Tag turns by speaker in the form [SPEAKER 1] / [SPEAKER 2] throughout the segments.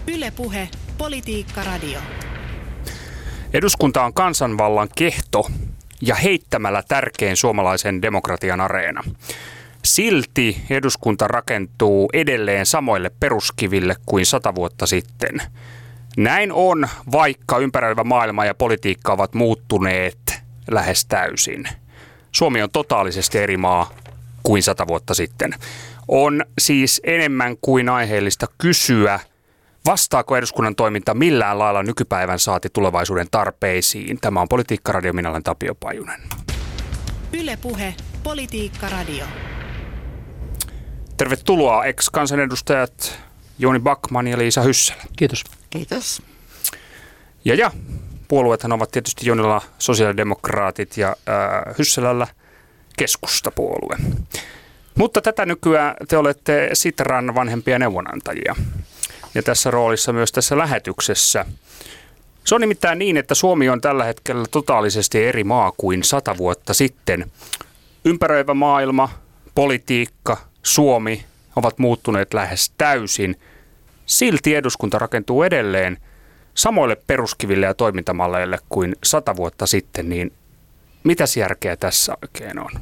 [SPEAKER 1] Yle Puhe, Politiikka Radio.
[SPEAKER 2] Eduskunta on kansanvallan kehto ja heittämällä tärkein suomalaisen demokratian areena. Silti eduskunta rakentuu edelleen samoille peruskiville kuin 100 vuotta sitten. Näin on, vaikka ympäröivä maailma ja politiikka ovat muuttuneet lähes täysin. Suomi on totaalisesti eri maa kuin 100 vuotta sitten. On siis enemmän kuin aiheellista kysyä, vastaako eduskunnan toiminta millään lailla nykypäivän saati tulevaisuuden tarpeisiin. Tämä on Politiikka Radio, minä olen Tapio Pajunen.
[SPEAKER 1] Yle Puhe, Politiikka Radio.
[SPEAKER 2] Tervetuloa ex-kansanedustajat Jouni Backman ja Liisa Hyssälä.
[SPEAKER 3] Kiitos.
[SPEAKER 4] Kiitos.
[SPEAKER 2] Ja puolueethan ovat tietysti Jounilla sosiaalidemokraatit ja Hyssälällä keskustapuolue. Mutta tätä nykyään te olette Sitran vanhempia neuvonantajia. Ja tässä roolissa myös tässä lähetyksessä. Se on nimittäin niin, että Suomi on tällä hetkellä totaalisesti eri maa kuin 100 vuotta sitten. Ympäröivä maailma, politiikka, Suomi ovat muuttuneet lähes täysin. Silti eduskunta rakentuu edelleen samoille peruskiville ja toimintamalleille kuin 100 vuotta sitten. Niin mitäs järkeä tässä oikein on?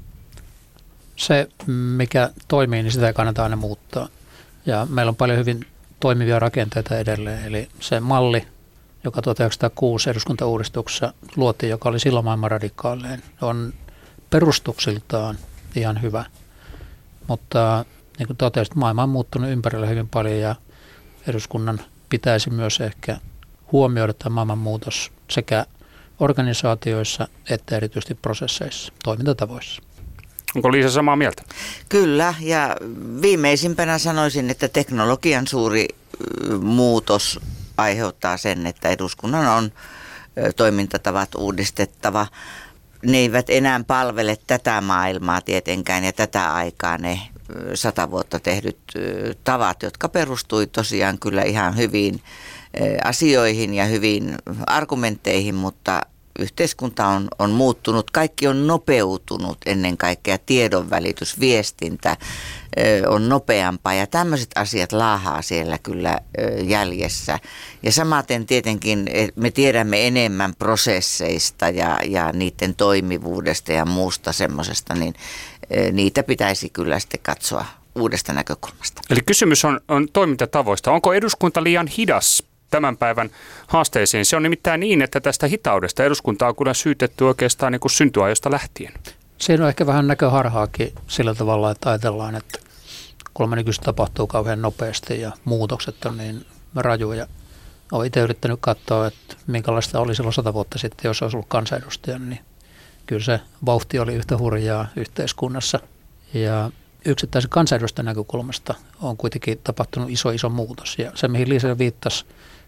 [SPEAKER 3] Se, mikä toimii, niin sitä ei kannata aina muuttaa. Ja meillä on paljon hyvin toimivia rakenteita edelleen. Eli se malli, joka 1906 eduskuntauudistuksessa luotiin, joka oli silloin maailman radikaalein, on perustuksiltaan ihan hyvä. Mutta niin kuin totesit, maailma on muuttunut ympärillä hyvin paljon ja eduskunnan pitäisi myös ehkä huomioida tämä maailmanmuutos sekä organisaatioissa että erityisesti prosesseissa, toimintatavoissa.
[SPEAKER 2] Onko Liisa samaa mieltä?
[SPEAKER 4] Kyllä, ja viimeisimpänä sanoisin, että teknologian suuri muutos aiheuttaa sen, että eduskunnan on toimintatavat uudistettava. Ne eivät enää palvele tätä maailmaa tietenkään ja tätä aikaa ne 100 vuotta tehdyt tavat, jotka perustui tosiaan kyllä ihan hyviin asioihin ja hyviin argumentteihin, mutta yhteiskunta on muuttunut, kaikki on nopeutunut, ennen kaikkea tiedonvälitys, viestintä on nopeampaa ja tämmöiset asiat laahaa siellä kyllä jäljessä. Ja samaten tietenkin me tiedämme enemmän prosesseista ja niiden toimivuudesta ja muusta semmoisesta, niin niitä pitäisi kyllä sitten katsoa uudesta näkökulmasta.
[SPEAKER 2] Eli kysymys on toimintatavoista. Onko eduskunta liian hidas tämän päivän haasteisiin? Se on nimittäin niin, että tästä hitaudesta eduskuntaa on kyllä syytetty oikeastaan niin kuin syntyajosta lähtien.
[SPEAKER 3] Siinä on ehkä vähän näköharhaakin sillä tavalla, että ajatellaan, että kolme nykyistä tapahtuu kauhean nopeasti ja muutokset on niin rajuja. Olen itse yrittänyt katsoa, että minkälaista oli silloin 100 vuotta sitten, jos olisi ollut kansanedustaja, niin kyllä se vauhti oli yhtä hurjaa yhteiskunnassa. Ja yksittäisen kansanedustajan näkökulmasta on kuitenkin tapahtunut iso muutos. Ja se, mihin Liisa viittasi,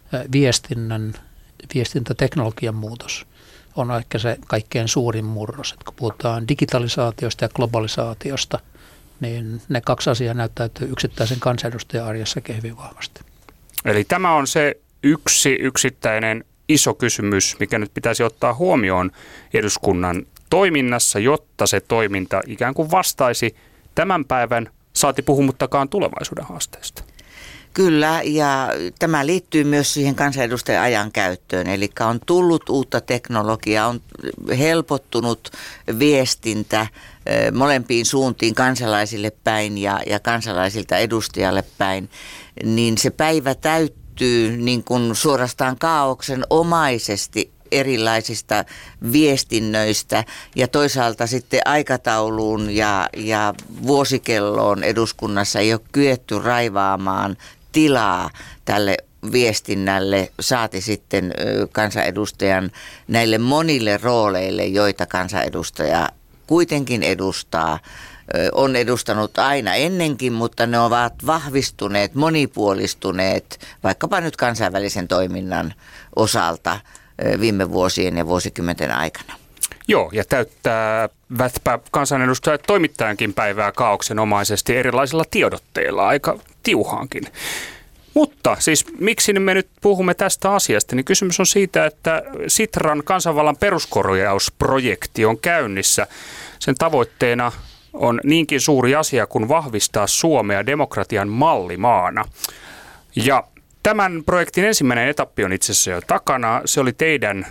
[SPEAKER 3] viestintäteknologian muutos on ehkä se kaikkein suurin murros. Et kun puhutaan digitalisaatiosta ja globalisaatiosta, niin ne kaksi asiaa näyttäytyy yksittäisen kansanedustajan arjessakin hyvin vahvasti.
[SPEAKER 2] Eli tämä on se yksittäinen iso kysymys, mikä nyt pitäisi ottaa huomioon eduskunnan toiminnassa, jotta se toiminta ikään kuin vastaisi tämän päivän, saati puhumattakaan tulevaisuuden haasteista.
[SPEAKER 4] Kyllä, ja tämä liittyy myös siihen kansanedustajan ajan käyttöön, eli on tullut uutta teknologiaa, on helpottunut viestintä molempiin suuntiin kansalaisille päin ja kansalaisilta edustajalle päin, niin se päivä täyttyy niin kuin suorastaan kaaoksen omaisesti erilaisista viestinnöistä ja toisaalta sitten aikatauluun ja vuosikelloon eduskunnassa ei ole kyetty raivaamaan tilaa tälle viestinnälle, saati sitten kansanedustajan näille monille rooleille, joita kansanedustaja kuitenkin edustaa. On edustanut aina ennenkin, mutta ne ovat vahvistuneet, monipuolistuneet vaikkapa nyt kansainvälisen toiminnan osalta viime vuosien ja vuosikymmenten aikana.
[SPEAKER 2] Joo, ja täyttävätpä kansanedustajat toimittajankin päivää kaaoksenomaisesti erilaisilla tiedotteilla, aika tiuhaankin. Mutta siis miksi me nyt puhumme tästä asiasta, niin kysymys on siitä, että Sitran kansanvallan peruskorjausprojekti on käynnissä. Sen tavoitteena on niinkin suuri asia kuin vahvistaa Suomea demokratian mallimaana. Ja Tämän projektin ensimmäinen etappi on itse asiassa jo takana. Se oli teidän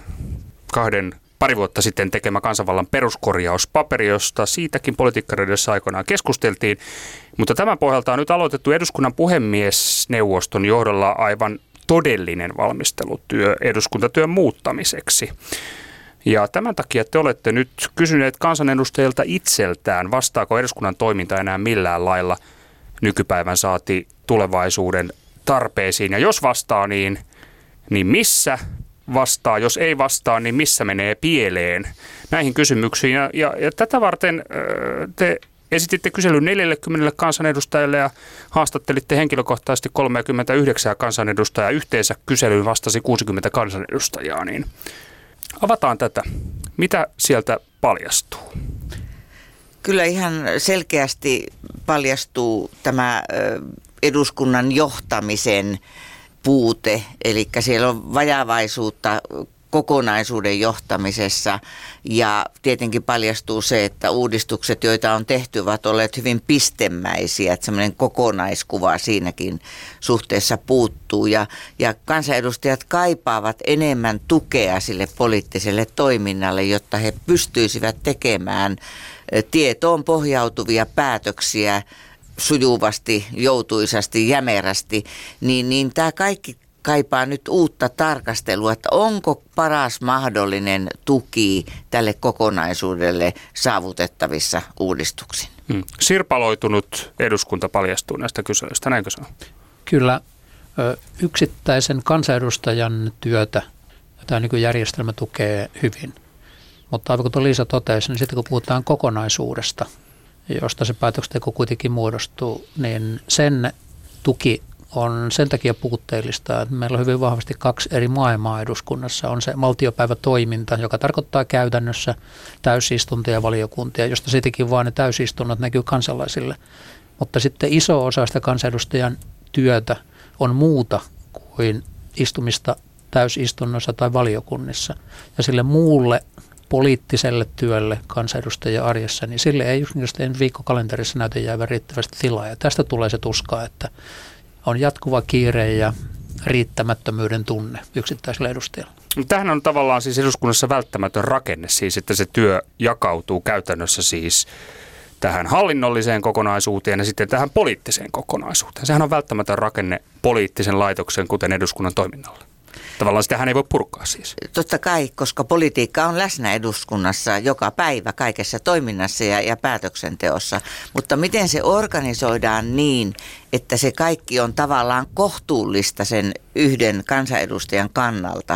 [SPEAKER 2] pari vuotta sitten tekemä kansanvallan peruskorjauspaperi, josta siitäkin Politiikkaradiossa aikoinaan keskusteltiin. Mutta tämän pohjalta on nyt aloitettu eduskunnan puhemiesneuvoston johdolla aivan todellinen valmistelutyö eduskuntatyön muuttamiseksi. Ja tämän takia te olette nyt kysyneet kansanedustajilta itseltään, vastaako eduskunnan toiminta enää millään lailla nykypäivän saati tulevaisuuden tarpeisiin. Ja jos vastaa, niin missä vastaa? Jos ei vastaa, niin missä menee pieleen? Näihin kysymyksiin. Ja tätä varten te esititte kyselyn 40 kansanedustajalle ja haastattelitte henkilökohtaisesti 39 kansanedustajaa. Yhteensä kyselyyn vastasi 60 kansanedustajaa. Niin avataan tätä. Mitä sieltä paljastuu?
[SPEAKER 4] Kyllä ihan selkeästi paljastuu tämä eduskunnan johtamisen puute, eli siellä on vajavaisuutta kokonaisuuden johtamisessa ja tietenkin paljastuu se, että uudistukset, joita on tehty, ovat olleet hyvin pistemäisiä, että semmoinen kokonaiskuva siinäkin suhteessa puuttuu ja kansanedustajat kaipaavat enemmän tukea sille poliittiselle toiminnalle, jotta he pystyisivät tekemään tietoon pohjautuvia päätöksiä sujuvasti, joutuisasti, jämerästi, niin tämä kaikki kaipaa nyt uutta tarkastelua, että onko paras mahdollinen tuki tälle kokonaisuudelle saavutettavissa uudistuksin.
[SPEAKER 2] Sirpaloitunut eduskunta paljastuu näistä kyselyistä, näinkö se on?
[SPEAKER 3] Kyllä yksittäisen kansanedustajan työtä tämä nykyjärjestelmä tukee hyvin. Mutta aivan kuten Liisa totesi, niin sitten kun puhutaan kokonaisuudesta, josta se päätöksenteko kuitenkin muodostuu, niin sen tuki on sen takia puutteellista, että meillä on hyvin vahvasti kaksi eri maailmaa eduskunnassa. On se valtiopäivätoiminta, joka tarkoittaa käytännössä täysistuntoja ja valiokuntia, josta sittenkin vaan ne täysistunnot näkyy kansalaisille. Mutta sitten iso osa sitä kansanedustajan työtä on muuta kuin istumista täysistunnossa tai valiokunnissa. Ja sille muulle poliittiselle työlle kansanedustajien arjessa, niin sille ei yksinkertaisesti viikkokalenterissa näytä jäävän riittävästi tilaa. Ja tästä tulee se tuska, että on jatkuva kiire ja riittämättömyyden tunne yksittäisellä edustajalla.
[SPEAKER 2] Tämähän on tavallaan siis eduskunnassa välttämätön rakenne, siis että se työ jakautuu käytännössä siis tähän hallinnolliseen kokonaisuuteen ja sitten tähän poliittiseen kokonaisuuteen. Sehän on välttämätön rakenne poliittisen laitoksen, kuten eduskunnan toiminnalla. Tavallaan sitähän ei voi purkaa siis.
[SPEAKER 4] Totta kai, koska politiikka on läsnä eduskunnassa joka päivä kaikessa toiminnassa ja päätöksenteossa. Mutta miten se organisoidaan niin, että se kaikki on tavallaan kohtuullista sen yhden kansanedustajan kannalta.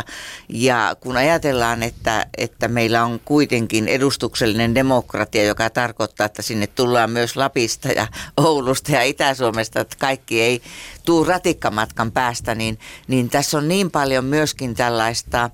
[SPEAKER 4] Ja kun ajatellaan, että meillä on kuitenkin edustuksellinen demokratia, joka tarkoittaa, että sinne tullaan myös Lapista ja Oulusta ja Itä-Suomesta, että kaikki ei tule ratikkamatkan päästä, niin tässä on niin paljon myöskin tällaista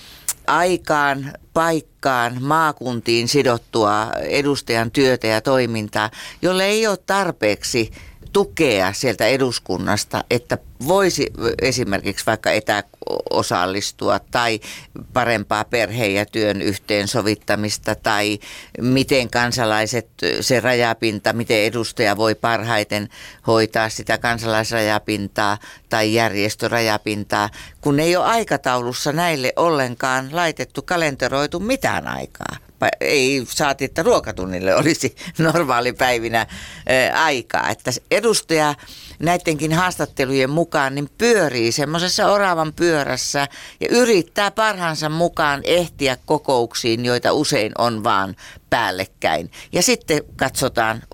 [SPEAKER 4] aikaan, paikkaan, maakuntiin sidottua edustajan työtä ja toimintaa, jolle ei ole tarpeeksi tukea sieltä eduskunnasta, että voisi esimerkiksi vaikka etäosallistua tai parempaa perheen ja työn yhteensovittamista tai miten kansalaiset, se rajapinta, miten edustaja voi parhaiten hoitaa sitä kansalaisrajapintaa tai järjestörajapintaa, kun ei ole aikataulussa näille ollenkaan laitettu, kalenteroitu mitään aikaa. Ei saati, että ruokatunnille olisi normaalipäivinä aikaa. Että edustaja näidenkin haastattelujen mukaan niin pyörii semmoisessa oravan pyörässä ja yrittää parhaansa mukaan ehtiä kokouksiin, joita usein on vaan päällekkäin. Ja sitten katsotaan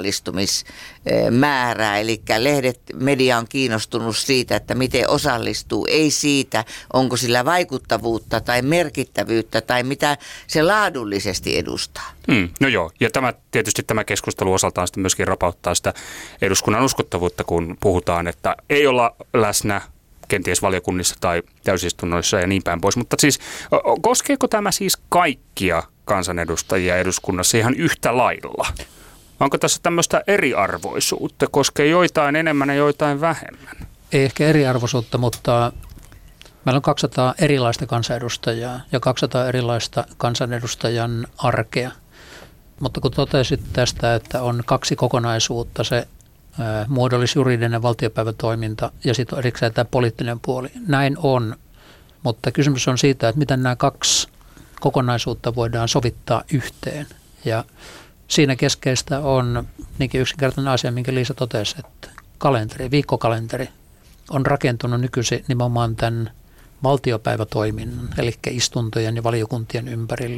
[SPEAKER 4] osallistumismäärää, eli media on kiinnostunut siitä, että miten osallistuu, ei siitä, onko sillä vaikuttavuutta tai merkittävyyttä tai mitä se laadullisesti edustaa.
[SPEAKER 2] No joo, ja tietysti tämä keskustelu osaltaan sitten myöskin rapauttaa sitä eduskunnan uskottavuutta, kun puhutaan, että ei olla läsnä kenties valiokunnissa tai täysistunnoissa ja niin päin pois. Mutta siis koskeeko tämä siis kaikkia kansanedustajia eduskunnassa ihan yhtä lailla? Onko tässä tämmöistä eriarvoisuutta? Koskee joitain enemmän ja joitain vähemmän?
[SPEAKER 3] Ei ehkä eriarvoisuutta, mutta meillä on 200 erilaista kansanedustajaa ja 200 erilaista kansanedustajan arkea. Mutta kun totesit tästä, että on kaksi kokonaisuutta, se muodollis-juridinen valtiopäivätoiminta ja sitten erikseen tämä poliittinen puoli. Näin on, mutta kysymys on siitä, että miten nämä kaksi kokonaisuutta voidaan sovittaa yhteen. Ja siinä keskeistä on niinkin yksinkertainen asia, minkä Liisa totesi, että viikkokalenteri on rakentunut nykyisin nimenomaan tämän valtiopäivätoiminnan, eli istuntojen ja valiokuntien ympärille.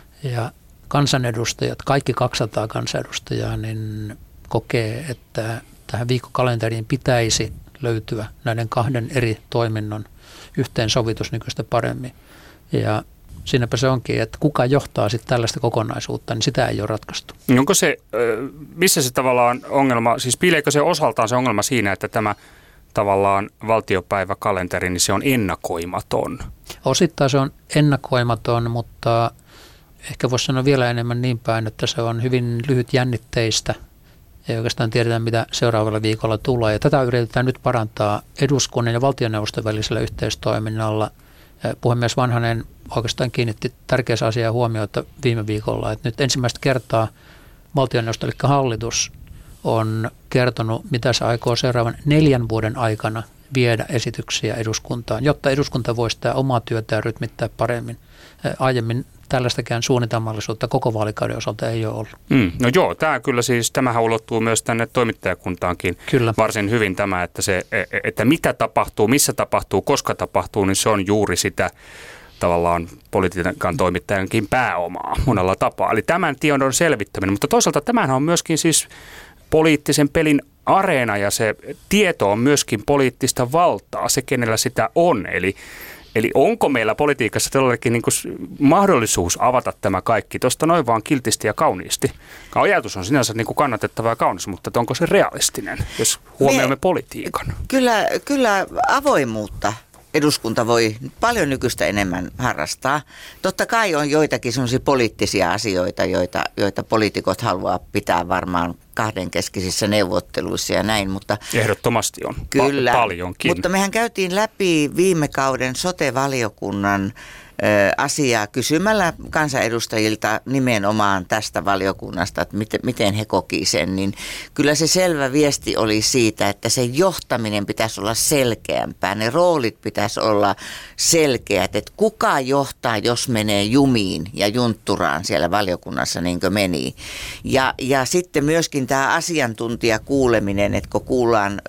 [SPEAKER 3] Ja kansanedustajat, kaikki 200 kansanedustajaa, niin kokee, että tähän viikkokalenteriin pitäisi löytyä näiden kahden eri toiminnon yhteensovitus nykyistä paremmin. Ja siinäpä se onkin, että kuka johtaa sitten tällaista kokonaisuutta, niin sitä ei ole ratkaistu.
[SPEAKER 2] Onko se, missä se tavallaan ongelma, siis piileekö se osaltaan se ongelma siinä, että tämä tavallaan valtiopäiväkalenteri, niin se on ennakoimaton?
[SPEAKER 3] Osittain se on ennakoimaton, mutta ehkä voisi sanoa vielä enemmän niin päin, että se on hyvin lyhytjännitteistä. Ei oikeastaan tiedetä, mitä seuraavalla viikolla tulee. Ja tätä yritetään nyt parantaa eduskunnan ja valtioneuvoston välisellä yhteistoiminnalla. Puhemies Vanhanen oikeastaan kiinnitti tärkeässä asiaa huomiota viime viikolla, että nyt ensimmäistä kertaa valtioneuvosto, eli hallitus, on kertonut, mitä se aikoo seuraavan 4 vuoden aikana viedä esityksiä eduskuntaan, jotta eduskunta voisi tämä omaa työtään rytmittää paremmin. Aiemmin tällaistakään suunnitelmallisuutta koko vaalikauden osalta ei ole ollut.
[SPEAKER 2] No joo, tämähän ulottuu myös tänne toimittajakuntaankin.
[SPEAKER 3] Kyllä.
[SPEAKER 2] Varsin hyvin tämä, että mitä tapahtuu, missä tapahtuu, koska tapahtuu, niin se on juuri sitä tavallaan politiikan toimittajankin pääomaa monella tapaa. Eli tämän tiedon selvittäminen, mutta toisaalta tämähän on myöskin siis poliittisen pelin areena ja se tieto on myöskin poliittista valtaa, se kenellä sitä on. Eli onko meillä politiikassa todellakin niin kuin mahdollisuus avata tämä kaikki tuosta noin vaan kiltisti ja kauniisti? Ajatus on sinänsä niin kuin kannatettava ja kaunis, mutta onko se realistinen, jos huomioimme politiikan?
[SPEAKER 4] Kyllä avoimuutta eduskunta voi paljon nykyistä enemmän harrastaa. Totta kai on joitakin sellaisia poliittisia asioita, joita poliitikot haluaa pitää varmaan kahdenkeskisissä neuvotteluissa ja näin, mutta
[SPEAKER 2] ehdottomasti on.
[SPEAKER 4] Kyllä,
[SPEAKER 2] paljonkin.
[SPEAKER 4] Mutta mehän käytiin läpi viime kauden sote-valiokunnan asiaa kysymällä kansanedustajilta nimenomaan tästä valiokunnasta, että miten he koki sen, niin kyllä se selvä viesti oli siitä, että se johtaminen pitäisi olla selkeämpää, ne roolit pitäisi olla selkeät, että kuka johtaa, jos menee jumiin ja juntturaan siellä valiokunnassa niin kuin meni. Ja sitten myöskin tämä asiantuntijakuuleminen, että kun kuullaan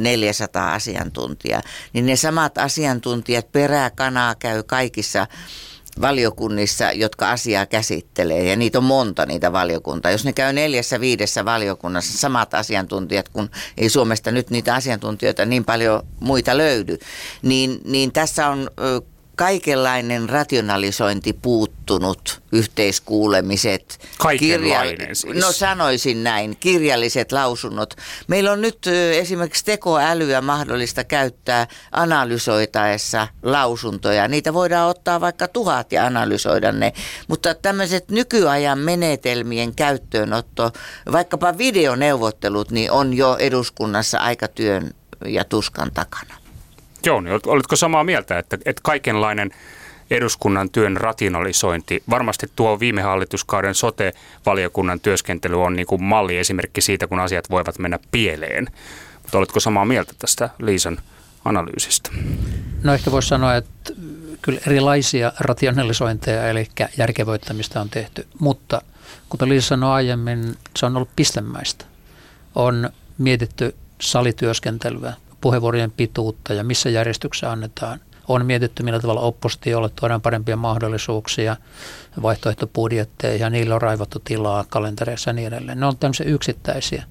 [SPEAKER 4] 400 asiantuntijaa, niin ne samat asiantuntijat peräkanaa käy kaikissa valiokunnissa, jotka asiaa käsittelee, ja niitä on monta niitä valiokuntaa. Jos ne käy 4-5 valiokunnassa samat asiantuntijat, kun ei Suomesta nyt niitä asiantuntijoita niin paljon muita löydy, niin tässä on kaikenlainen rationalisointi puuttunut, yhteiskuulemiset.
[SPEAKER 2] Kaikenlainen siis.
[SPEAKER 4] No sanoisin näin, kirjalliset lausunnot. Meillä on nyt esimerkiksi tekoälyä mahdollista käyttää analysoitaessa lausuntoja. Niitä voidaan ottaa vaikka 1000 ja analysoida ne, mutta tämmöiset nykyajan menetelmien käyttöönotto, vaikkapa videoneuvottelut, niin on jo eduskunnassa aika työn ja tuskan takana.
[SPEAKER 2] Joo, niin olitko samaa mieltä, että kaikenlainen eduskunnan työn rationalisointi, varmasti tuo viime hallituskauden sote-valiokunnan työskentely on niin kuin malliesimerkki siitä, kun asiat voivat mennä pieleen. Mutta oletko samaa mieltä tästä Liisan analyysistä?
[SPEAKER 3] No ehkä voisi sanoa, että kyllä erilaisia rationalisointeja, eli järkevöittämistä on tehty, mutta kuten Liisa sanoi aiemmin, se on ollut pistemäistä. On mietitty salityöskentelyä, puheenvuorojen pituutta ja missä järjestyksessä annetaan. On mietitty, millä tavalla oppositiolle tuodaan parempia mahdollisuuksia, vaihtoehtobudjetteja ja niillä on raivattu tilaa kalentereissa ja niin edelleen. Ne on tämmöisiä yksittäisiä,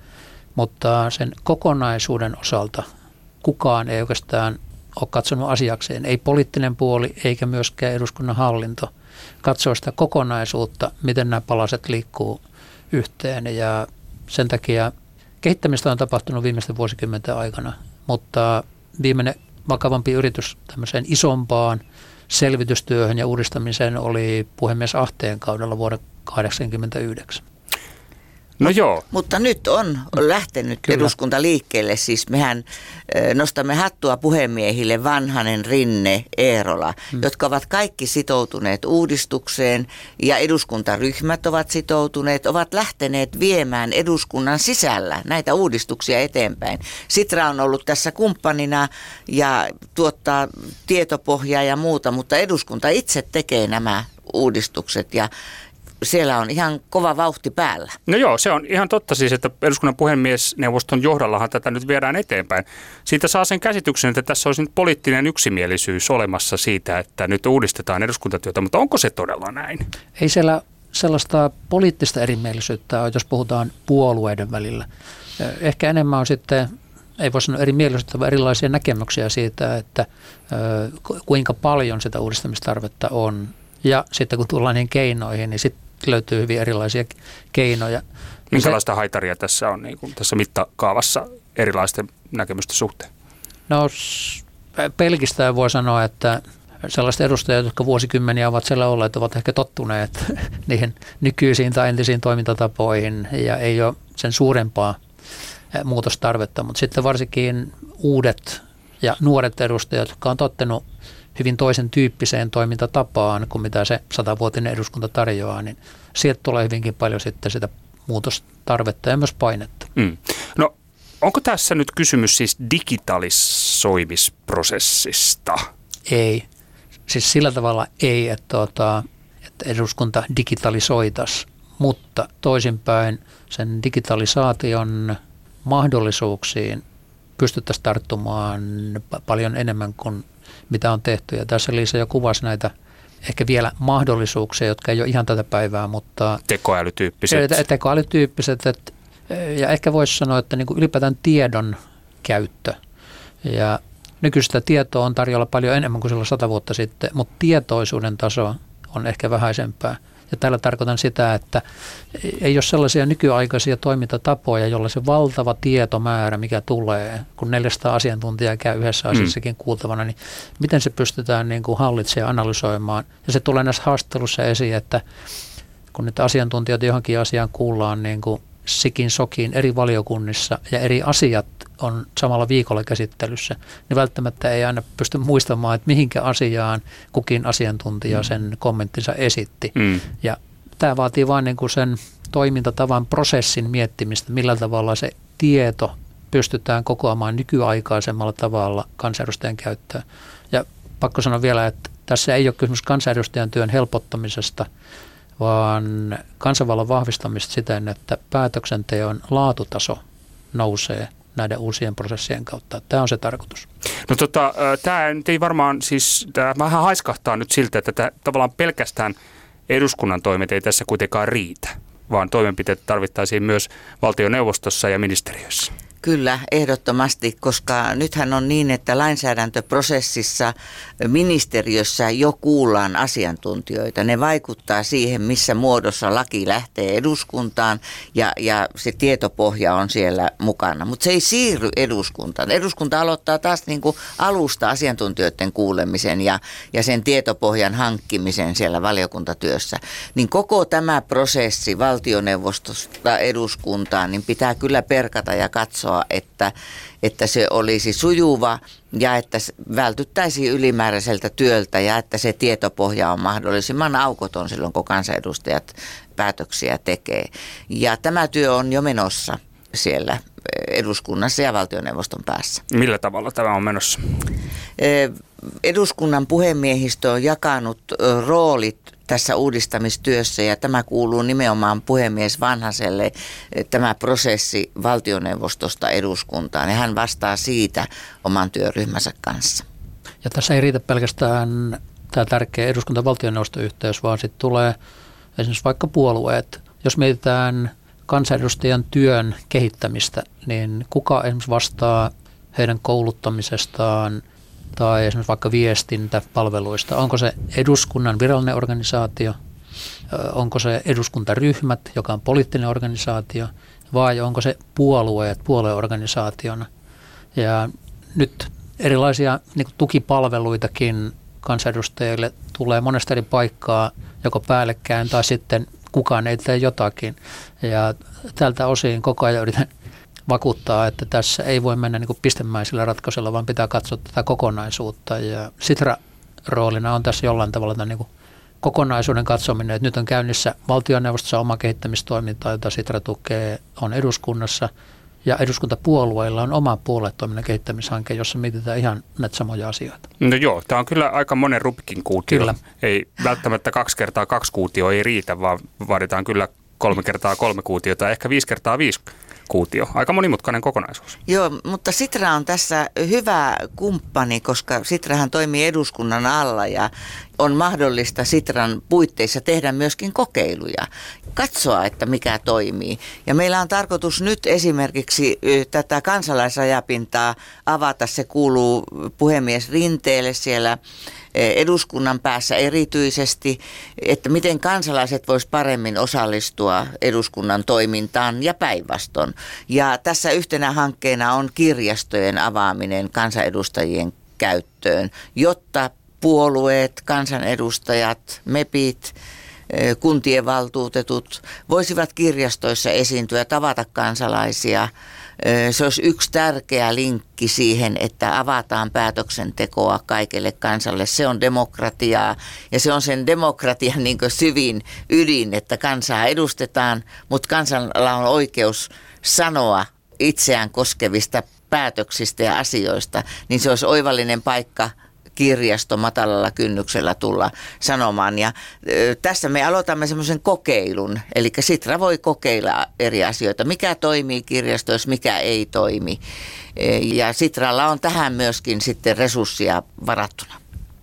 [SPEAKER 3] mutta sen kokonaisuuden osalta kukaan ei oikeastaan ole katsonut asiakseen. Ei poliittinen puoli eikä myöskään eduskunnan hallinto katsoo sitä kokonaisuutta, miten nämä palaset liikkuu yhteen ja sen takia kehittämistä on tapahtunut viimeisten vuosikymmenten aikana. Mutta viimeinen vakavampi yritys tämmöiseen isompaan selvitystyöhön ja uudistamiseen oli puhemies Ahteen kaudella vuonna 1989.
[SPEAKER 2] No joo.
[SPEAKER 4] Mutta nyt on lähtenyt eduskunta liikkeelle. Siis mehän nostamme hattua puhemiehille Vanhanen, Rinne, Eerola, jotka ovat kaikki sitoutuneet uudistukseen ja eduskuntaryhmät ovat sitoutuneet, ovat lähteneet viemään eduskunnan sisällä näitä uudistuksia eteenpäin. Sitra on ollut tässä kumppanina ja tuottaa tietopohjaa ja muuta, mutta eduskunta itse tekee nämä uudistukset ja siellä on ihan kova vauhti päällä.
[SPEAKER 2] No joo, se on ihan totta siis, että eduskunnan puhemiesneuvoston johdollahan tätä nyt viedään eteenpäin. Siitä saa sen käsityksen, että tässä olisi nyt poliittinen yksimielisyys olemassa siitä, että nyt uudistetaan eduskuntatyötä, mutta onko se todella näin?
[SPEAKER 3] Ei siellä sellaista poliittista erimielisyyttä ole, jos puhutaan puolueiden välillä. Ehkä enemmän on sitten, ei voi sanoa erimielisyyttä, vaan erilaisia näkemyksiä siitä, että kuinka paljon sitä uudistamistarvetta on. Ja sitten kun tullaan niihin keinoihin, niin sitten löytyy hyvin erilaisia keinoja.
[SPEAKER 2] Minkälaista haitaria tässä on niin kuin tässä mittakaavassa erilaisten näkemysten suhteen?
[SPEAKER 3] No pelkistään voi sanoa, että sellaiset edustajat, jotka vuosikymmeniä ovat siellä olleet, ovat ehkä tottuneet niihin nykyisiin tai entisiin toimintatapoihin ja ei ole sen suurempaa muutostarvetta. Mutta sitten varsinkin uudet ja nuoret edustajat, jotka on tottunut hyvin toisen tyyppiseen toimintatapaan kuin mitä se 100-vuotinen eduskunta tarjoaa, niin sieltä tulee hyvinkin paljon sitten sitä muutostarvetta ja myös painetta.
[SPEAKER 2] No onko tässä nyt kysymys siis digitalisoimisprosessista?
[SPEAKER 3] Ei. Siis sillä tavalla ei, että eduskunta digitalisoitaisiin, mutta toisinpäin sen digitalisaation mahdollisuuksiin pystyttäisiin tarttumaan paljon enemmän kuin mitä on tehty. Ja tässä Liisa jo kuvasi näitä ehkä vielä mahdollisuuksia, jotka ei ole ihan tätä päivää, mutta tekoälytyyppiset. Ja ehkä voisi sanoa, että niin kuin ylipäätään tiedon käyttö. Ja nykyistä tietoa on tarjolla paljon enemmän kuin silloin 100 vuotta sitten, mutta tietoisuuden taso on ehkä vähäisempää. Ja tällä tarkoitan sitä, että ei ole sellaisia nykyaikaisia toimintatapoja, jolla se valtava tietomäärä, mikä tulee, kun 400 asiantuntijaa käy yhdessä asiassakin kuultavana, niin miten se pystytään niin kuin hallitsemaan ja analysoimaan. Ja se tulee näissä haastattelussa esiin, että kun niitä asiantuntijoita johonkin asiaan kuullaan niin kuin sikin sokiin eri valiokunnissa ja eri asiat on samalla viikolla käsittelyssä, niin välttämättä ei aina pysty muistamaan, että mihinkä asiaan kukin asiantuntija sen kommenttinsa esitti. Ja tämä vaatii vain niin kuin sen toimintatavan prosessin miettimistä, millä tavalla se tieto pystytään kokoamaan nykyaikaisemmalla tavalla kansanedustajan käyttöön. Ja pakko sanoa vielä, että tässä ei ole kysymys kansanedustajan työn helpottamisesta, vaan kansanvallan vahvistamista siten, että päätöksenteon laatutaso nousee näiden uusien prosessien kautta. Tämä on se tarkoitus.
[SPEAKER 2] No tämä ei varmaan siis, tämä vähän haiskahtaa nyt siltä, että tämä, tavallaan pelkästään eduskunnan toimet ei tässä kuitenkaan riitä, vaan toimenpiteet tarvittaisiin myös valtioneuvostossa ja ministeriössä.
[SPEAKER 4] Kyllä, ehdottomasti, koska nythän on niin, että lainsäädäntöprosessissa ministeriössä jo kuullaan asiantuntijoita. Ne vaikuttaa siihen, missä muodossa laki lähtee eduskuntaan ja se tietopohja on siellä mukana. Mutta se ei siirry eduskuntaan. Eduskunta aloittaa taas niin kuin alusta asiantuntijoiden kuulemisen ja sen tietopohjan hankkimisen siellä valiokuntatyössä. Niin koko tämä prosessi valtioneuvostosta eduskuntaan niin pitää kyllä perkata ja katsoa, että se olisi sujuva ja että vältyttäisiin ylimääräiseltä työltä ja että se tietopohja on mahdollisimman aukoton silloin, kun kansanedustajat päätöksiä tekee. Ja tämä työ on jo menossa siellä eduskunnassa ja valtioneuvoston päässä.
[SPEAKER 2] Millä tavalla tämä on menossa?
[SPEAKER 4] Eduskunnan puhemiehistö on jakanut roolit tässä uudistamistyössä ja tämä kuuluu nimenomaan puhemies Vanhaselle, tämä prosessi valtioneuvostosta eduskuntaan ja hän vastaa siitä oman työryhmänsä kanssa.
[SPEAKER 3] Ja tässä ei riitä pelkästään tämä tärkeä eduskunta-valtioneuvosto-yhteys, vaan sitten tulee esimerkiksi vaikka puolueet. Jos mietitään kansanedustajan työn kehittämistä, niin kuka esimerkiksi vastaa heidän kouluttamisestaan tai esimerkiksi vaikka viestintäpalveluista? Onko se eduskunnan virallinen organisaatio? Onko se eduskuntaryhmät, joka on poliittinen organisaatio? Vai onko se puolueet puolueorganisaationa? Ja nyt erilaisia niin kuin tukipalveluitakin kansanedustajille tulee monesta eri paikkaa, joko päällekkäin tai sitten kukaan ei tee jotakin. Ja tältä osin koko ajan yritän vakuuttaa, että tässä ei voi mennä niin kuin pistemäisillä ratkaisuilla, vaan pitää katsoa tätä kokonaisuutta. Ja Sitra roolina on tässä jollain tavalla niin kuin kokonaisuuden katsominen, että nyt on käynnissä valtioneuvostossa oma kehittämistoiminta, jota Sitra tukee, on eduskunnassa, ja eduskuntapuolueilla on oma puoluetoiminnan kehittämishanke, jossa mietitään ihan näitä samoja asioita.
[SPEAKER 2] No joo, tämä on kyllä aika monen Rubikin kuutio.
[SPEAKER 3] Kyllä.
[SPEAKER 2] Ei välttämättä 2x2 kuutio ei riitä, vaan vaaditaan kyllä 3x3 kuutiota, ehkä 5x5 kuutio. Aika monimutkainen kokonaisuus.
[SPEAKER 4] Joo, mutta Sitra on tässä hyvä kumppani, koska Sitrahan toimii eduskunnan alla ja on mahdollista Sitran puitteissa tehdä myöskin kokeiluja, katsoa, että mikä toimii. Ja meillä on tarkoitus nyt esimerkiksi tätä kansalaisrajapintaa avata. Se kuuluu puhemies Rinteelle siellä eduskunnan päässä erityisesti, että miten kansalaiset vois paremmin osallistua eduskunnan toimintaan ja päinvastoin. Ja tässä yhtenä hankkeena on kirjastojen avaaminen kansanedustajien käyttöön, jotta puolueet, kansanedustajat, MEPit, kuntien valtuutetut voisivat kirjastoissa esiintyä, tavata kansalaisia. Se olisi yksi tärkeä linkki siihen, että avataan päätöksentekoa kaikelle kansalle. Se on demokratiaa ja se on sen demokratian niin kuin syvin ydin, että kansaa edustetaan, mutta kansalla on oikeus sanoa itseään koskevista päätöksistä ja asioista, niin se olisi oivallinen paikka kirjasto matalalla kynnyksellä tulla sanomaan. Ja tässä me aloitamme semmoisen kokeilun, eli Sitra voi kokeilla eri asioita, mikä toimii kirjastoissa, mikä ei toimi. Ja Sitralla on tähän myöskin sitten resurssia varattuna.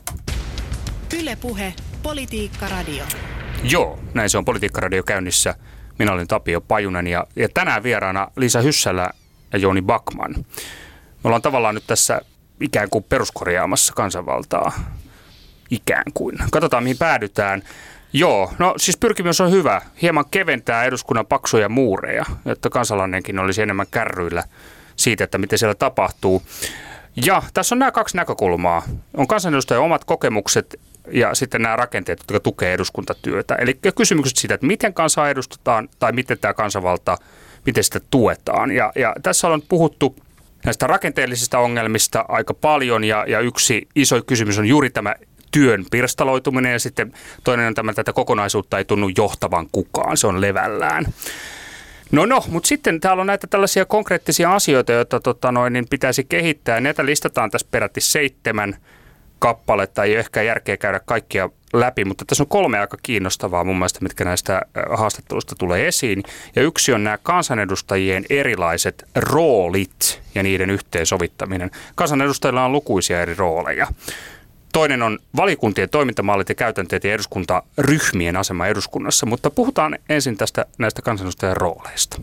[SPEAKER 1] Yle Puhe, Politiikka Radio.
[SPEAKER 2] Joo, näin se on Politiikka-radio käynnissä. Minä olen Tapio Pajunen ja tänään vieraana Liisa Hyssälä ja Jouni Backman. Me ollaan tavallaan nyt tässä ikään kuin peruskorjaamassa kansanvaltaa. Ikään kuin. Katsotaan, mihin päädytään. Joo, no siis pyrkimys on hyvä. Hieman keventää eduskunnan paksuja muureja, jotta kansalainenkin olisi enemmän kärryillä siitä, että miten siellä tapahtuu. Ja tässä on nämä kaksi näkökulmaa. On kansanedustajien omat kokemukset ja sitten nämä rakenteet, jotka tukevat eduskuntatyötä. Eli kysymykset siitä, että miten kansaa edustetaan tai miten tämä kansanvalta, miten sitä tuetaan. Ja tässä on puhuttu näistä rakenteellisista ongelmista aika paljon ja yksi iso kysymys on juuri tämä työn pirstaloituminen ja sitten toinen on tämä, että tätä kokonaisuutta ei tunnu johtavan kukaan, se on levällään. No, mutta sitten täällä on näitä tällaisia konkreettisia asioita, joita niin pitäisi kehittää. Näitä listataan tässä peräti 7 kappaletta, ei ole ehkä järkeä käydä kaikkia läpi, mutta tässä on 3 aika kiinnostavaa mun mielestä, mitkä näistä haastatteluista tulee esiin. Ja yksi on nämä kansanedustajien erilaiset roolit ja niiden yhteensovittaminen. Kansanedustajilla on lukuisia eri rooleja. Toinen on valiokuntien toimintamallit ja käytänteet ja eduskuntaryhmien asema eduskunnassa, mutta puhutaan ensin näistä kansanedustajien rooleista.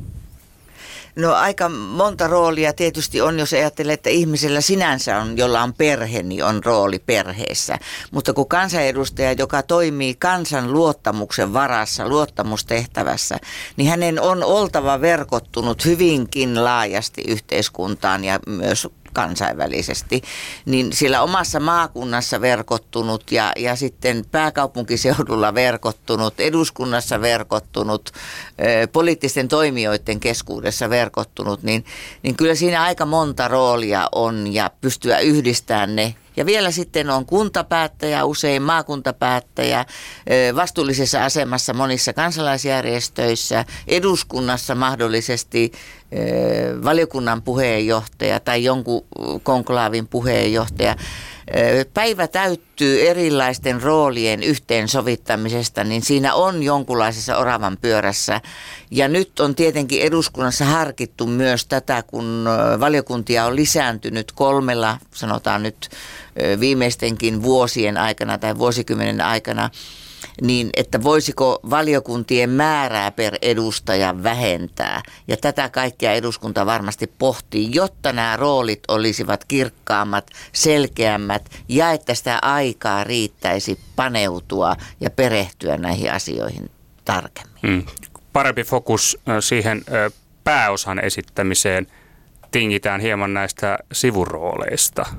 [SPEAKER 4] No aika monta roolia tietysti on, jos ajattelee, että ihmisellä sinänsä on, jolla on perhe, niin on rooli perheessä. Mutta kun kansanedustaja, joka toimii kansan luottamuksen varassa, luottamustehtävässä, niin hänen on oltava verkottunut hyvinkin laajasti yhteiskuntaan ja myös kansainvälisesti, niin siellä omassa maakunnassa verkottunut ja sitten pääkaupunkiseudulla verkottunut, eduskunnassa verkottunut, poliittisten toimijoiden keskuudessa verkottunut, niin kyllä siinä aika monta roolia on ja pystyä yhdistämään ne. Ja vielä sitten on kuntapäättäjä, usein maakuntapäättäjä, vastuullisessa asemassa monissa kansalaisjärjestöissä, eduskunnassa mahdollisesti valiokunnan puheenjohtaja tai jonkun konklaavin puheenjohtaja. Päivä täyttyy erilaisten roolien yhteensovittamisesta, niin siinä on jonkunlaisessa oravan pyörässä. Ja nyt on tietenkin eduskunnassa harkittu myös tätä, kun valiokuntia on lisääntynyt 3, sanotaan nyt viimeistenkin vuosien aikana tai vuosikymmenen aikana, niin että voisiko valiokuntien määrää per edustaja vähentää. Ja tätä kaikkea eduskunta varmasti pohtii, jotta nämä roolit olisivat kirkkaammat, selkeämmät ja että sitä aikaa riittäisi paneutua ja perehtyä näihin asioihin tarkemmin.
[SPEAKER 2] Parempi fokus siihen pääosan esittämiseen. Tingitään hieman näistä sivurooleista.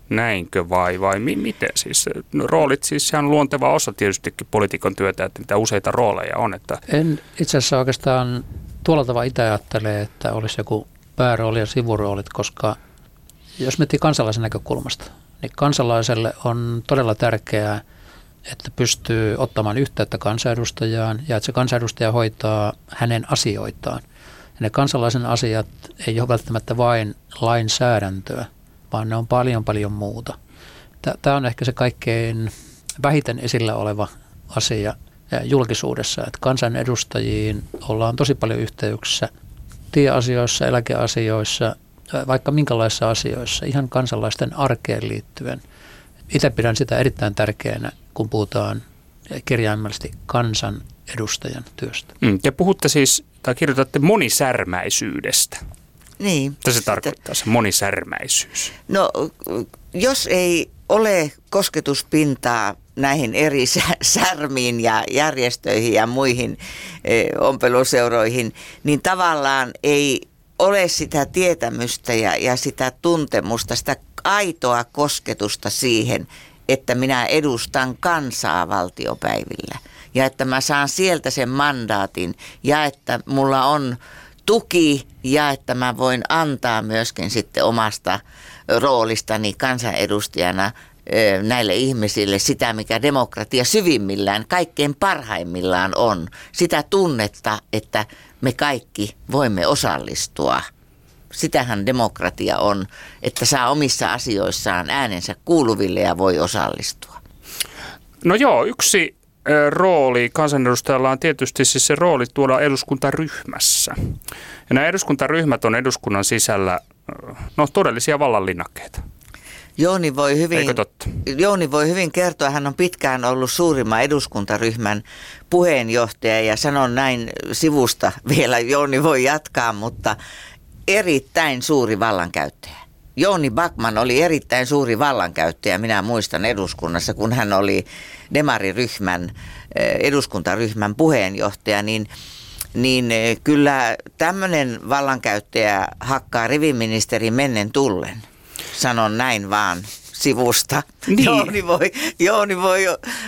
[SPEAKER 2] Näinkö vai miten siis? Roolit siis sehän on luonteva osa tietystikin poliitikon työtä, että mitä useita rooleja on. Että
[SPEAKER 3] En itse asiassa oikeastaan tuolla tavalla itse ajattele, että olisi joku päärooli ja sivuroolit, koska jos miettii kansalaisen näkökulmasta, niin kansalaiselle on todella tärkeää, että pystyy ottamaan yhteyttä kansanedustajaan ja että se kansanedustaja hoitaa hänen asioitaan. Ja ne kansalaisen asiat ei ole välttämättä vain lainsäädäntöä, vaan ne on paljon muuta. Tämä on ehkä se kaikkein vähiten esillä oleva asia julkisuudessa, että kansanedustajiin ollaan tosi paljon yhteyksissä tieasioissa, eläkeasioissa, vaikka minkälaisissa asioissa, ihan kansalaisten arkeen liittyen. Itse pidän sitä erittäin tärkeänä, kun puhutaan kirjaimellisesti kansanedustajan työstä.
[SPEAKER 2] Te puhutte siis, tai kirjoitatte monisärmäisyydestä.
[SPEAKER 4] Niin.
[SPEAKER 2] Mitä se tarkoittaa, se monisärmäisyys?
[SPEAKER 4] No, jos ei ole kosketuspintaa näihin eri särmiin ja järjestöihin ja muihin ompeluseuroihin, niin tavallaan ei ole sitä tietämystä ja sitä tuntemusta, sitä aitoa kosketusta siihen, että minä edustan kansaa valtiopäivillä ja että mä saan sieltä sen mandaatin ja että mulla on tuki ja että mä voin antaa myöskin sitten omasta roolistani kansanedustajana näille ihmisille sitä, mikä demokratia syvimmillään, kaikkein parhaimmillaan on. Sitä tunnetta, että me kaikki voimme osallistua. Sitähän demokratia on, että saa omissa asioissaan äänensä kuuluville ja voi osallistua.
[SPEAKER 2] No joo, yksi rooli kansanedustajalla on tietysti siis se rooli tuolla eduskuntaryhmässä. Ja nämä eduskuntaryhmät on eduskunnan sisällä todellisia vallanlinnakkeita.
[SPEAKER 4] Jouni voi hyvin kertoa, hän on pitkään ollut suurimman eduskuntaryhmän puheenjohtaja ja sanon näin sivusta vielä, Jouni voi jatkaa, mutta erittäin suuri vallankäyttäjä. Jouni Backman oli erittäin suuri vallankäyttäjä, minä muistan eduskunnassa, kun hän oli demariryhmän, eduskuntaryhmän puheenjohtaja, niin kyllä tämmöinen vallankäyttäjä hakkaa riviministeri mennen tullen. Sanon näin vaan sivusta. Niin. Jouni voi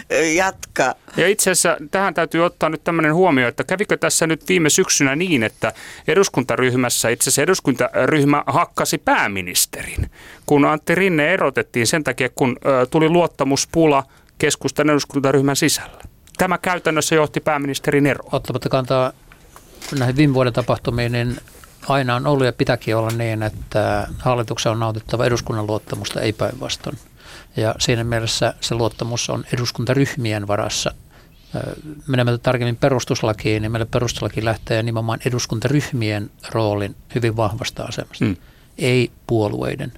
[SPEAKER 4] jatkaa.
[SPEAKER 2] Ja itse asiassa tähän täytyy ottaa nyt tämmöinen huomio, että kävikö tässä nyt viime syksynä niin, että eduskuntaryhmässä itse asiassa eduskuntaryhmä hakkasi pääministerin, kun Antti Rinne erotettiin sen takia, kun tuli luottamuspula keskustan eduskuntaryhmän sisällä. Tämä käytännössä johti pääministerin eroon.
[SPEAKER 3] Ottamatta kantaa näihin viime vuoden tapahtumiin, niin aina on ollut ja pitääkin olla niin, että hallituksen on nautittava eduskunnan luottamusta, ei päinvastoin. Ja siinä mielessä se luottamus on eduskuntaryhmien varassa. Menemättä tarkemmin perustuslakiin, niin meille perustuslaki lähtee nimenomaan eduskuntaryhmien roolin hyvin vahvasta asemasta, ei puolueiden.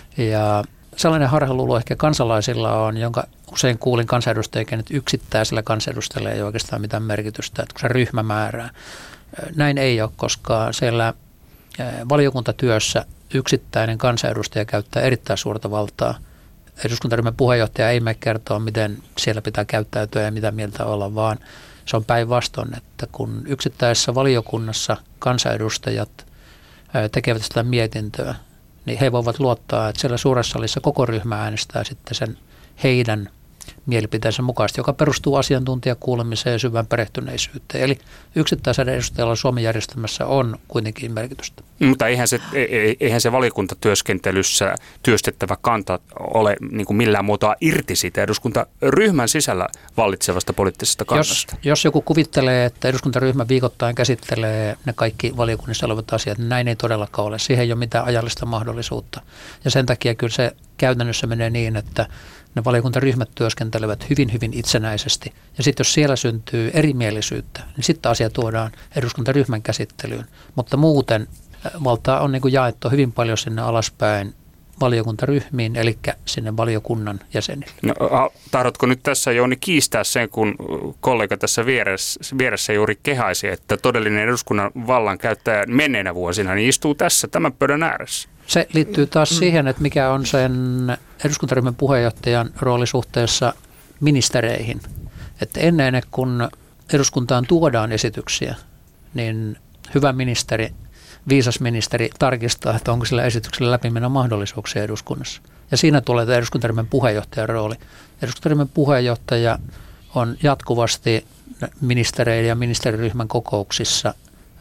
[SPEAKER 3] Ja sellainen harhaluulo ehkä kansalaisilla on, jonka usein kuulin kansanedustajien, että yksittäisellä kansanedustajalla ei ole oikeastaan mitään merkitystä, että kun se ryhmä määrää. Näin ei ole, koska siellä valiokuntatyössä yksittäinen kansanedustaja käyttää erittäin suurta valtaa. Eduskuntaryhmän puheenjohtaja ei mene kertoa, miten siellä pitää käyttäytyä ja mitä mieltä olla, vaan se on päinvastoin, että kun yksittäisessä valiokunnassa kansanedustajat tekevät sitä mietintöä, niin he voivat luottaa, että siellä suuressa salissa koko ryhmä äänestää sitten sen heidän mielipiteensä mukaisesti, joka perustuu asiantuntijakuulemiseen ja syvään perehtyneisyyteen. Eli yksittäisen edustajalla Suomen järjestelmässä on kuitenkin merkitystä.
[SPEAKER 2] Mutta eihän se valiokuntatyöskentelyssä työstettävä kanta ole niin kuin millään muotoa irti siitä eduskuntaryhmän sisällä vallitsevasta poliittisesta kannasta.
[SPEAKER 3] Jos joku kuvittelee, että eduskuntaryhmä viikoittain käsittelee ne kaikki valiokunnissa olevat asiat, niin näin ei todellakaan ole. Siihen ei ole mitään ajallista mahdollisuutta. Ja sen takia kyllä se käytännössä menee niin, että ne valiokuntaryhmät työskentelevät hyvin itsenäisesti. Ja sitten jos siellä syntyy erimielisyyttä, niin sitten asia tuodaan eduskuntaryhmän käsittelyyn. Mutta muuten valtaa on niin kuin jaettu hyvin paljon sinne alaspäin valiokuntaryhmiin, eli sinne valiokunnan jäsenille.
[SPEAKER 2] No, tahdotko nyt tässä, Jouni, kiistää sen, kun kollega tässä vieressä juuri kehaisi, että todellinen eduskunnan vallankäyttäjä menneinä vuosina niin istuu tässä tämän pöydän ääressä?
[SPEAKER 3] Se liittyy taas siihen, että mikä on sen eduskuntaryhmän puheenjohtajan rooli suhteessa ministereihin. Että ennen kuin eduskuntaan tuodaan esityksiä, niin hyvä ministeri viisas ministeri tarkistaa, että onko sillä esityksellä läpimenomahdollisuuksia eduskunnassa. Ja siinä tulee tämä eduskuntaryhmän puheenjohtajan rooli. Eduskuntaryhmän puheenjohtaja on jatkuvasti ministereiden ja ministeriryhmän kokouksissa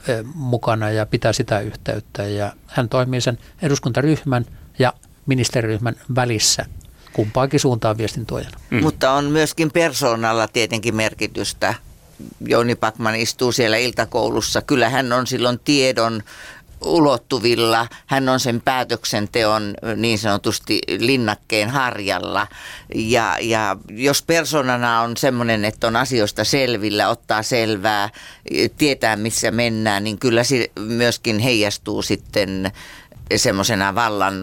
[SPEAKER 3] mukana ja pitää sitä yhteyttä. Ja hän toimii sen eduskuntaryhmän ja ministeriryhmän välissä kumpaakin suuntaan viestintuojana.
[SPEAKER 4] Mutta on myöskin persoonalla tietenkin merkitystä. Jouni Backman istuu siellä iltakoulussa. Kyllä hän on silloin tiedon ulottuvilla. Hän on sen päätöksenteon niin sanotusti linnakkeen harjalla. Ja jos persoonana on semmoinen, että on asioista selvillä, ottaa selvää, tietää missä mennään, niin kyllä se myöskin heijastuu sitten semmoisena vallan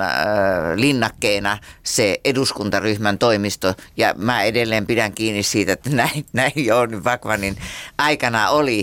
[SPEAKER 4] linnakkeena se eduskuntaryhmän toimisto. Ja mä edelleen pidän kiinni siitä, että näin Jouni Backmanin aikana oli.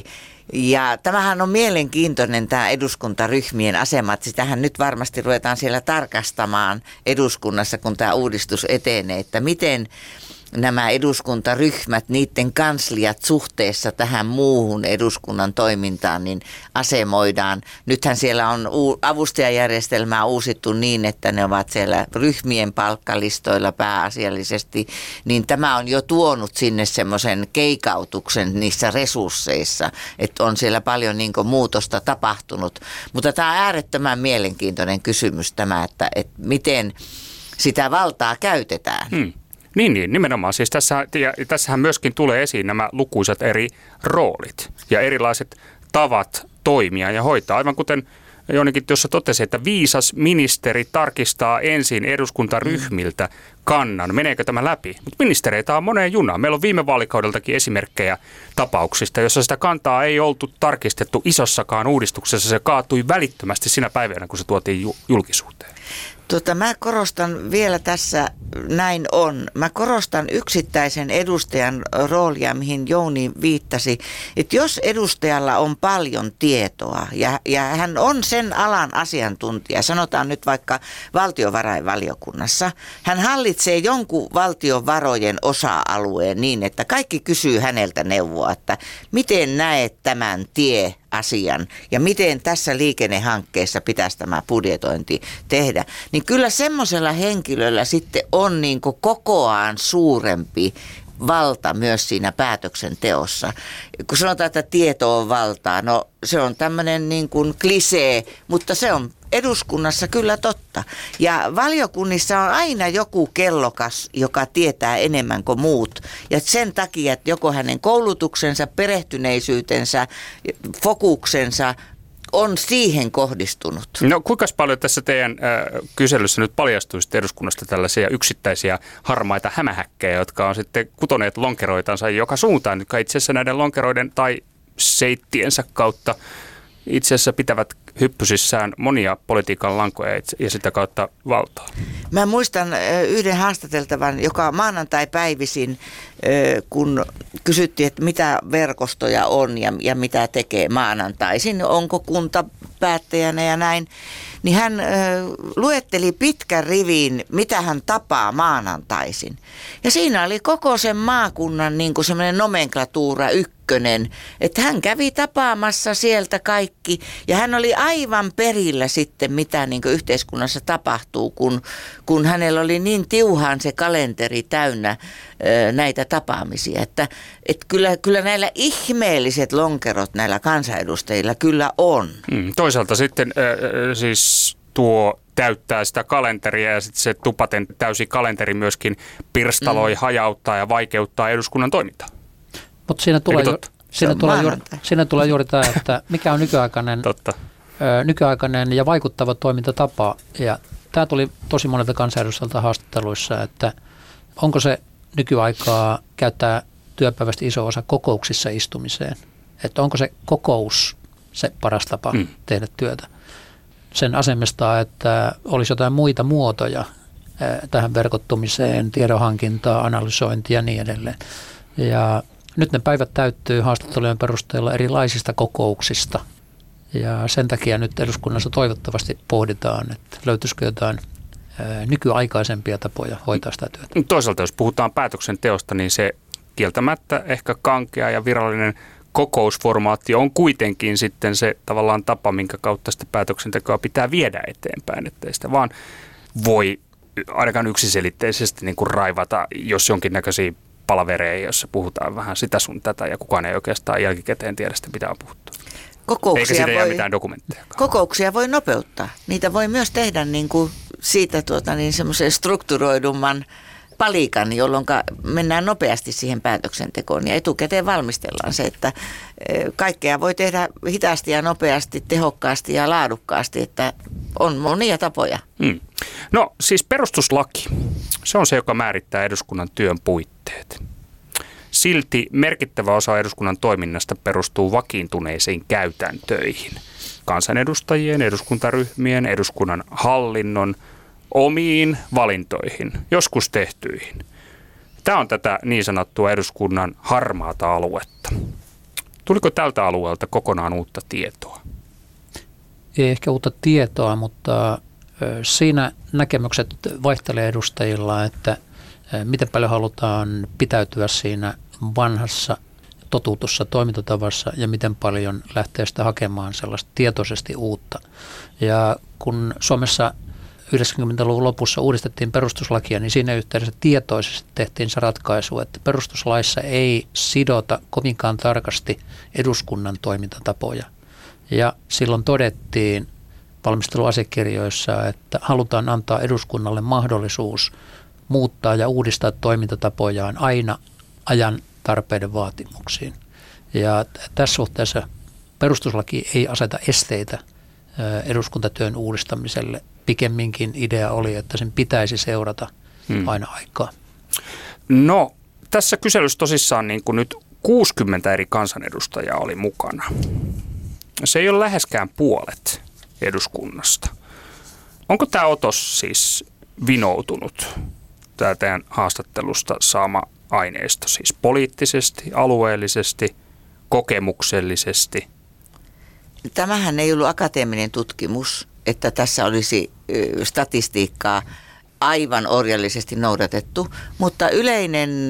[SPEAKER 4] Ja tämähän on mielenkiintoinen tämä eduskuntaryhmien asema, että sitähän nyt varmasti ruvetaan siellä tarkastamaan eduskunnassa, kun tämä uudistus etenee, että miten nämä eduskuntaryhmät, niiden kansliat suhteessa tähän muuhun eduskunnan toimintaan, niin asemoidaan. Nythän siellä on avustajajärjestelmää uusittu niin, että ne ovat siellä ryhmien palkkalistoilla pääasiallisesti, niin tämä on jo tuonut sinne semmoisen keikautuksen niissä resursseissa, että on siellä paljon niin kuin muutosta tapahtunut. Mutta tämä on äärettömän mielenkiintoinen kysymys tämä, että miten sitä valtaa käytetään.
[SPEAKER 2] Niin, nimenomaan. Siis tässähän myöskin tulee esiin nämä lukuisat eri roolit ja erilaiset tavat toimia ja hoitaa. Aivan kuten Joonikin tuossa totesi, että viisas ministeri tarkistaa ensin eduskuntaryhmiltä kannan, meneekö tämä läpi. Mutta ministereitä on moneen junaan. Meillä on viime vaalikaudeltakin esimerkkejä tapauksista, jossa sitä kantaa ei oltu tarkistettu isossakaan uudistuksessa. Se kaatui välittömästi sinä päivänä, kun se tuotiin julkisuuteen.
[SPEAKER 4] Mä korostan vielä tässä, näin on. Mä korostan yksittäisen edustajan roolia, mihin Jouni viittasi, että jos edustajalla on paljon tietoa ja hän on sen alan asiantuntija, sanotaan nyt vaikka valtiovarainvaliokunnassa, hän hallitsee jonkun valtion varojen osa-alueen niin, että kaikki kysyy häneltä neuvoa, että miten näet tämän asian ja miten tässä liikennehankkeessa pitäisi tämä budjetointi tehdä, niin kyllä semmoisella henkilöllä sitten on niin kuin kokoaan suurempi valta myös siinä päätöksenteossa. Kun sanotaan, että tieto on valtaa, no se on tämmöinen niin kuin klisee, mutta se on eduskunnassa kyllä totta. Ja valiokunnissa on aina joku kellokas, joka tietää enemmän kuin muut. Ja sen takia, että joko hänen koulutuksensa, perehtyneisyytensä, fokuksensa on siihen kohdistunut.
[SPEAKER 2] No kuinka paljon tässä teidän kyselyssä nyt paljastui eduskunnasta tällaisia yksittäisiä harmaita hämähäkkejä, jotka on sitten kutoneet lonkeroitansa joka suuntaan, jotka itse asiassa näiden lonkeroiden tai seittiensä kautta itse asiassa pitävät hyppysissään monia politiikan lankoja ja sitä kautta valtaa.
[SPEAKER 4] Mä muistan yhden haastateltavan, joka maanantai-päivisin, kun kysyttiin, että mitä verkostoja on ja mitä tekee maanantaisin, onko kunta päättäjänä ja näin, niin hän luetteli pitkän riviin, mitä hän tapaa maanantaisin. Ja siinä oli koko sen maakunnan niin kuin semmoinen nomenklatuura ykkönen, että hän kävi tapaamassa sieltä kaikki ja hän oli aivan perillä sitten, mitä niin kuin yhteiskunnassa tapahtuu, kun hänellä oli niin tiuhaan se kalenteri täynnä näitä tapaamisia. Että kyllä näillä ihmeelliset lonkerot näillä kansanedustajilla kyllä on.
[SPEAKER 2] Toisaalta sitten siis tuo täyttää sitä kalenteria ja sitten se tupaten täysi kalenteri myöskin pirstaloi, hajauttaa ja vaikeuttaa eduskunnan toimintaa.
[SPEAKER 3] Mutta siinä tulee juuri tämä, että mikä on nykyaikainen ja vaikuttava toimintatapa. Ja tämä tuli tosi monelta kansanedustajilta haastatteluissa, että onko se nykyaikaa käyttää työpäivästä iso osa kokouksissa istumiseen. Että onko se kokous se paras tapa tehdä työtä. Sen asemesta, että olisi jotain muita muotoja tähän verkottumiseen, tiedonhankintaa, analysointia ja niin edelleen. Ja nyt ne päivät täyttyy haastattelujen perusteella erilaisista kokouksista. Ja sen takia nyt eduskunnassa toivottavasti pohditaan, että löytyisikö jotain nykyaikaisempia tapoja hoitaa sitä työtä.
[SPEAKER 2] Toisaalta jos puhutaan päätöksenteosta, niin se kieltämättä ehkä kankea ja virallinen kokousformaatti on kuitenkin sitten se tavallaan tapa, minkä kautta sitä päätöksentekoa pitää viedä eteenpäin, ettei sitä vaan voi ainakaan yksiselitteisesti niin kuin raivata, jos jonkinnäköisiä palavereja, jossa puhutaan vähän sitä sun tätä ja kukaan ei oikeastaan jälkikäteen tiedä sitä, mitä on puhuttu. Eikä siitä jää mitään dokumentteja.
[SPEAKER 4] Kokouksia voi nopeuttaa. Niitä voi myös tehdä niin kuin siitä semmoisen strukturoidumman palikan, jolloin mennään nopeasti siihen päätöksentekoon ja etukäteen valmistellaan se, että kaikkea voi tehdä hitaasti ja nopeasti, tehokkaasti ja laadukkaasti, että on monia tapoja.
[SPEAKER 2] No siis perustuslaki, se on se, joka määrittää eduskunnan työn puitteet. Silti merkittävä osa eduskunnan toiminnasta perustuu vakiintuneisiin käytäntöihin. Kansanedustajien, eduskuntaryhmien, eduskunnan hallinnon, omiin valintoihin, joskus tehtyihin. Tämä on tätä niin sanottua eduskunnan harmaata aluetta. Tuliko tältä alueelta kokonaan uutta tietoa?
[SPEAKER 3] Ei ehkä uutta tietoa, mutta siinä näkemykset vaihtelee edustajilla, että miten paljon halutaan pitäytyä siinä vanhassa totutussa toimintatavassa ja miten paljon lähtee sitä hakemaan sellaista tietoisesti uutta. Ja kun Suomessa 90-luvun lopussa uudistettiin perustuslakia, niin siinä yhteydessä tietoisesti tehtiin se ratkaisu, että perustuslaissa ei sidota kovinkaan tarkasti eduskunnan toimintatapoja. Ja silloin todettiin valmisteluasiakirjoissa, että halutaan antaa eduskunnalle mahdollisuus muuttaa ja uudistaa toimintatapojaan aina ajan tarpeiden vaatimuksiin. Ja tässä suhteessa perustuslaki ei aseta esteitä eduskuntatyön uudistamiselle. Pikemminkin idea oli, että sen pitäisi seurata aina aikaa.
[SPEAKER 2] No, tässä kyselyssä tosissaan niin kuin nyt 60 eri kansanedustajaa oli mukana. Se ei ole läheskään puolet eduskunnasta. Onko tämä otos siis vinoutunut, tämä teidän haastattelusta saama aineisto, siis poliittisesti, alueellisesti, kokemuksellisesti?
[SPEAKER 4] Tämähän ei ollut akateeminen tutkimus, että tässä olisi statistiikkaa aivan orjallisesti noudatettu, mutta yleinen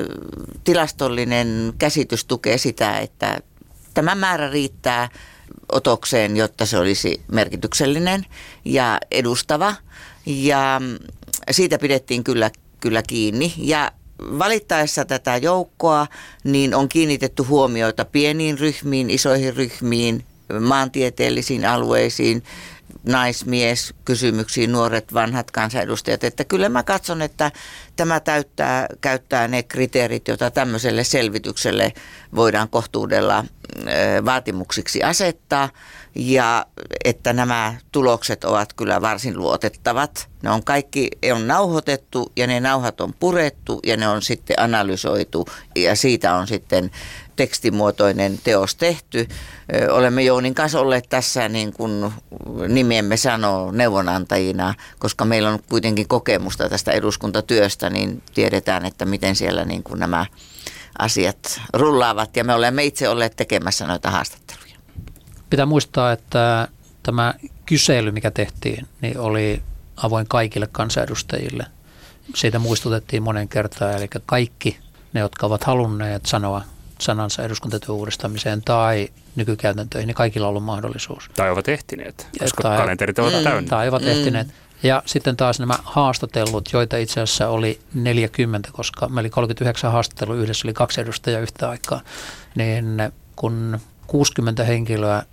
[SPEAKER 4] tilastollinen käsitys tukee sitä, että tämä määrä riittää otokseen, jotta se olisi merkityksellinen ja edustava, ja siitä pidettiin kyllä kiinni. Ja valittaessa tätä joukkoa, niin on kiinnitetty huomioita pieniin ryhmiin, isoihin ryhmiin, maantieteellisiin alueisiin, naismies kysymyksiin, nuoret, vanhat kansanedustajat. Että kyllä mä katson, että tämä käyttää ne kriteerit, joita tämmöiselle selvitykselle voidaan kohtuudella vaatimuksiksi asettaa. Ja että nämä tulokset ovat kyllä varsin luotettavat. Ne on kaikki on nauhoitettu ja ne nauhat on purettu ja ne on sitten analysoitu ja siitä on sitten tekstimuotoinen teos tehty. Olemme Jounin kanssa olleet tässä, niin kuin nimemme sanoo, neuvonantajina, koska meillä on kuitenkin kokemusta tästä eduskuntatyöstä, niin tiedetään, että miten siellä niin kuin nämä asiat rullaavat ja me olemme itse olleet tekemässä noita haastatteluja.
[SPEAKER 3] Pitää muistaa, että tämä kysely, mikä tehtiin, niin oli avoin kaikille kansanedustajille. Siitä muistutettiin monen kertaan, eli kaikki ne, jotka ovat halunneet sanoa sanansa eduskuntatyön uudistamiseen tai nykykäytäntöihin, niin kaikilla on ollut mahdollisuus.
[SPEAKER 2] Tai ovat ehtineet, koska kalenterit ovat täynnä.
[SPEAKER 3] Tai ovat ehtineet. Ja sitten taas nämä haastatellut, joita itse asiassa oli 40, koska meillä oli 39 haastattelua, yhdessä oli 2 edustajaa yhtä aikaa, niin kun 60 henkilöä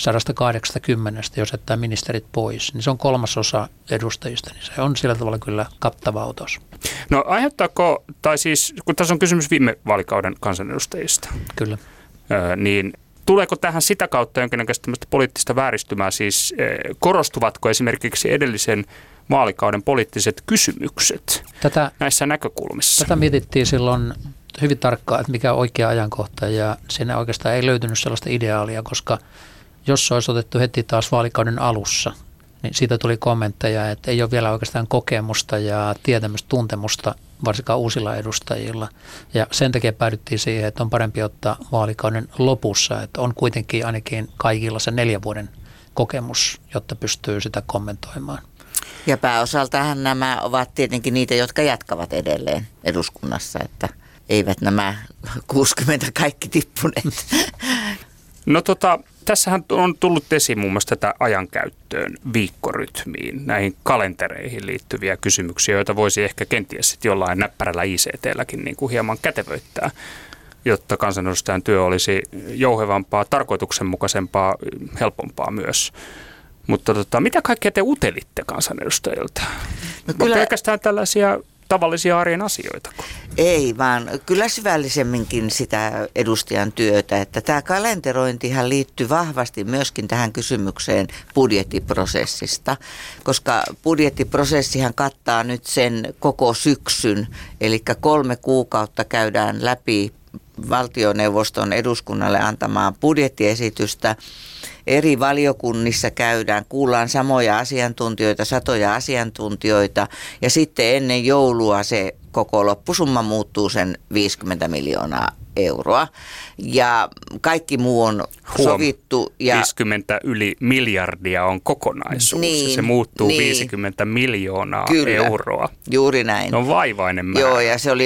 [SPEAKER 3] 180, jos jättää ministerit pois, niin se on 1/3 edustajista, niin se on sillä tavalla kyllä kattava otos.
[SPEAKER 2] No aiheuttaako, tai siis kun tässä on kysymys viime vaalikauden kansanedustajista,
[SPEAKER 3] kyllä.
[SPEAKER 2] Niin tuleeko tähän sitä kautta jonkinnäköistä poliittista vääristymää, siis korostuvatko esimerkiksi edellisen vaalikauden poliittiset kysymykset näissä näkökulmissa?
[SPEAKER 3] Tätä mietittiin silloin hyvin tarkkaan, että mikä on oikea ajankohta ja siinä oikeastaan ei löytynyt sellaista ideaalia, koska jos se olisi otettu heti taas vaalikauden alussa, niin siitä tuli kommentteja, että ei ole vielä oikeastaan kokemusta ja tietämystä, tuntemusta, varsinkaan uusilla edustajilla. Ja sen takia päädyttiin siihen, että on parempi ottaa vaalikauden lopussa, että on kuitenkin ainakin kaikilla se 4 vuoden kokemus, jotta pystyy sitä kommentoimaan.
[SPEAKER 4] Ja pääosaltahan nämä ovat tietenkin niitä, jotka jatkavat edelleen eduskunnassa, että eivät nämä 60 kaikki tippuneet.
[SPEAKER 2] No tässähän on tullut esiin muun muassa tätä ajankäyttöön, viikkorytmiin, näihin kalentereihin liittyviä kysymyksiä, joita voisi ehkä kenties sitten jollain näppärällä ICT:lläkin niin kuin hieman kätevöittää, jotta kansanedustajan työ olisi jouhevampaa, tarkoituksenmukaisempaa, helpompaa myös. Mutta mitä kaikkea te utelitte kansanedustajilta? No kyllä, pelkästään tällaisia tavallisia arjen asioita?
[SPEAKER 4] Ei, vaan kyllä syvällisemminkin sitä edustajan työtä, että tämä kalenterointihan liittyy vahvasti myöskin tähän kysymykseen budjettiprosessista, koska budjettiprosessihan kattaa nyt sen koko syksyn, eli 3 kuukautta käydään läpi valtioneuvoston eduskunnalle antamaa budjettiesitystä. Eri valiokunnissa kuullaan samoja asiantuntijoita, satoja asiantuntijoita ja sitten ennen joulua se koko loppusumma muuttuu sen 50 miljoonaa euroa ja kaikki muu on sovittu. Ja
[SPEAKER 2] 50 yli miljardia on kokonaisuus ja se muuttuu 50 miljoonaa euroa.
[SPEAKER 4] Juuri näin.
[SPEAKER 2] Se on vaivainen määrä.
[SPEAKER 4] Joo, ja se oli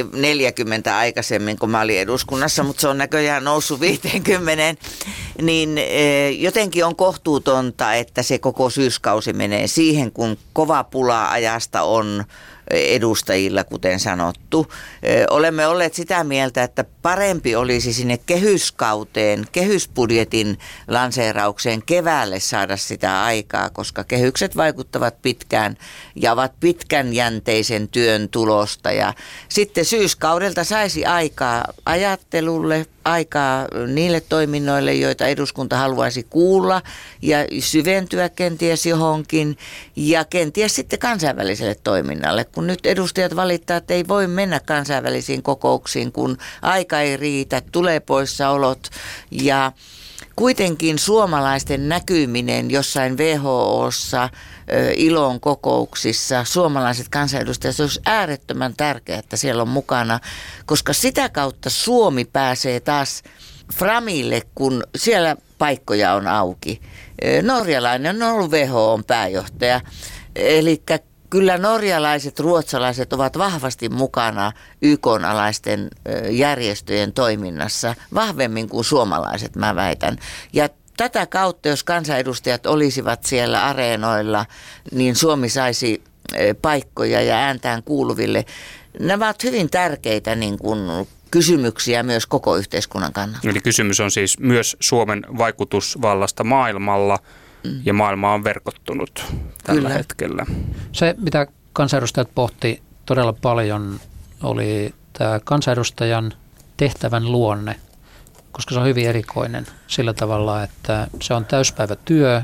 [SPEAKER 4] 40 aikaisemmin, kun mä olin eduskunnassa, mutta se on näköjään noussut 50. Niin jotenkin on kohtuutonta, että se koko syyskausi menee siihen, kun kova pula ajasta on edustajilla, kuten sanottu. Olemme olleet sitä mieltä, että parempi olisi sinne kehyskauteen, kehysbudjetin lanseeraukseen keväälle saada sitä aikaa, koska kehykset vaikuttavat pitkään ja ovat pitkänjänteisen työn tulosta. Ja sitten syyskaudelta saisi aikaa ajattelulle, aikaa niille toiminnoille, joita eduskunta haluaisi kuulla ja syventyä kenties johonkin ja kenties sitten kansainväliselle toiminnalle, kun nyt edustajat valittaa, että ei voi mennä kansainvälisiin kokouksiin, kun aika ei riitä, tulee poissaolot ja kuitenkin suomalaisten näkyminen jossain WHO:ssa, ILOn kokouksissa, suomalaiset kansanedustajat, se olisi äärettömän tärkeää, että siellä on mukana, koska sitä kautta Suomi pääsee taas framille, kun siellä paikkoja on auki. Norjalainen on ollut WHO:n pääjohtaja, eli kyllä norjalaiset, ruotsalaiset ovat vahvasti mukana YK-alaisten järjestöjen toiminnassa, vahvemmin kuin suomalaiset, mä väitän. Ja tätä kautta, jos kansanedustajat olisivat siellä areenoilla, niin Suomi saisi paikkoja ja ääntään kuuluville. Nämä ovat hyvin tärkeitä niin kuin kysymyksiä myös koko yhteiskunnan kannalta.
[SPEAKER 2] Eli kysymys on siis myös Suomen vaikutusvallasta maailmalla, ja maailma on verkottunut tällä hetkellä.
[SPEAKER 3] Se, mitä kansanedustajat pohti todella paljon, oli tämä kansanedustajan tehtävän luonne, koska se on hyvin erikoinen sillä tavalla, että se on täyspäivätyö,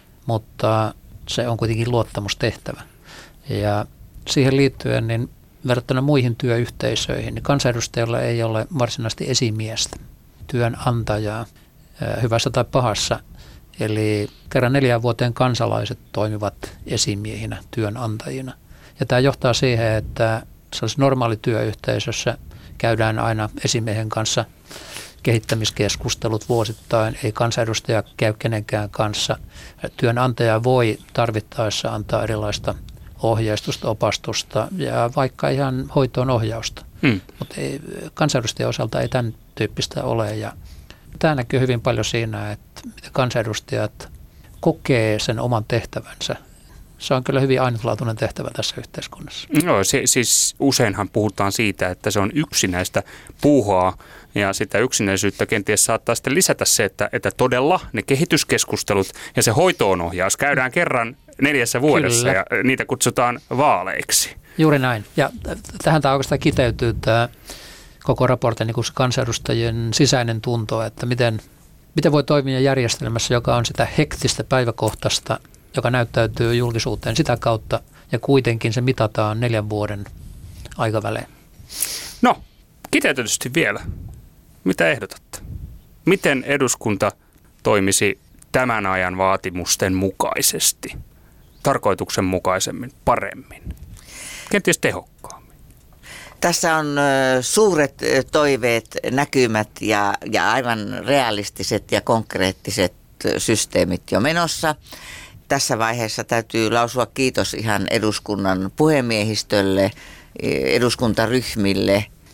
[SPEAKER 3] mutta se on kuitenkin luottamustehtävä. Ja siihen liittyen, niin verrattuna muihin työyhteisöihin, niin kansanedustajalla ei ole varsinaisesti esimiestä, työnantajaa, hyvässä tai pahassa. Eli kerran 4 vuoteen kansalaiset toimivat esimiehinä, työnantajina. Ja tämä johtaa siihen, että sellaisessa normaali työyhteisössä käydään aina esimiehen kanssa kehittämiskeskustelut vuosittain. Ei kansanedustaja käy kenenkään kanssa. Työnantaja voi tarvittaessa antaa erilaista ohjeistusta, opastusta ja vaikka ihan hoitoon ohjausta. Mutta kansanedustajan osalta ei tämän tyyppistä ole. Ja tämä näkyy hyvin paljon siinä, että kansanedustajat kokee sen oman tehtävänsä. Se on kyllä hyvin ainutlaatuinen tehtävä tässä yhteiskunnassa.
[SPEAKER 2] Joo, siis useinhan puhutaan siitä, että se on yksinäistä puuhaa ja sitä yksinäisyyttä kenties saattaa sitten lisätä se, että todella ne kehityskeskustelut ja se hoitoonohjaus käydään kerran 4 vuodessa kyllä. Ja niitä kutsutaan vaaleiksi.
[SPEAKER 3] Juuri näin. Ja tähän tämä oikeastaan kiteytyy tämä koko raportin niin kansanedustajien sisäinen tunto, että miten voi toimia järjestelmässä, joka on sitä hektistä päiväkohtaista, joka näyttäytyy julkisuuteen sitä kautta ja kuitenkin se mitataan 4 vuoden aikavälein.
[SPEAKER 2] No, kiteytetysti vielä. Mitä ehdotatte? Miten eduskunta toimisi tämän ajan vaatimusten mukaisesti, tarkoituksenmukaisemmin, paremmin, kenties tehokkaammin?
[SPEAKER 4] Tässä on suuret toiveet, näkymät ja aivan realistiset ja konkreettiset systeemit jo menossa. Tässä vaiheessa täytyy lausua kiitos ihan eduskunnan puhemiehistölle, eduskuntaryhmille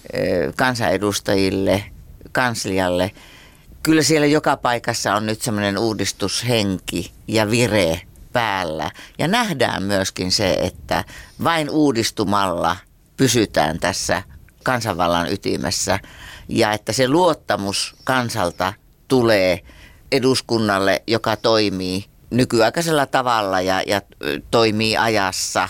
[SPEAKER 4] kansanedustajille, kanslialle. Kyllä siellä joka paikassa on nyt semmoinen uudistushenki ja vire päällä. Ja nähdään myöskin se, että vain uudistumalla pysytään tässä kansanvallan ytimessä. Ja että se luottamus kansalta tulee eduskunnalle, joka toimii nykyaikaisella tavalla ja toimii ajassa.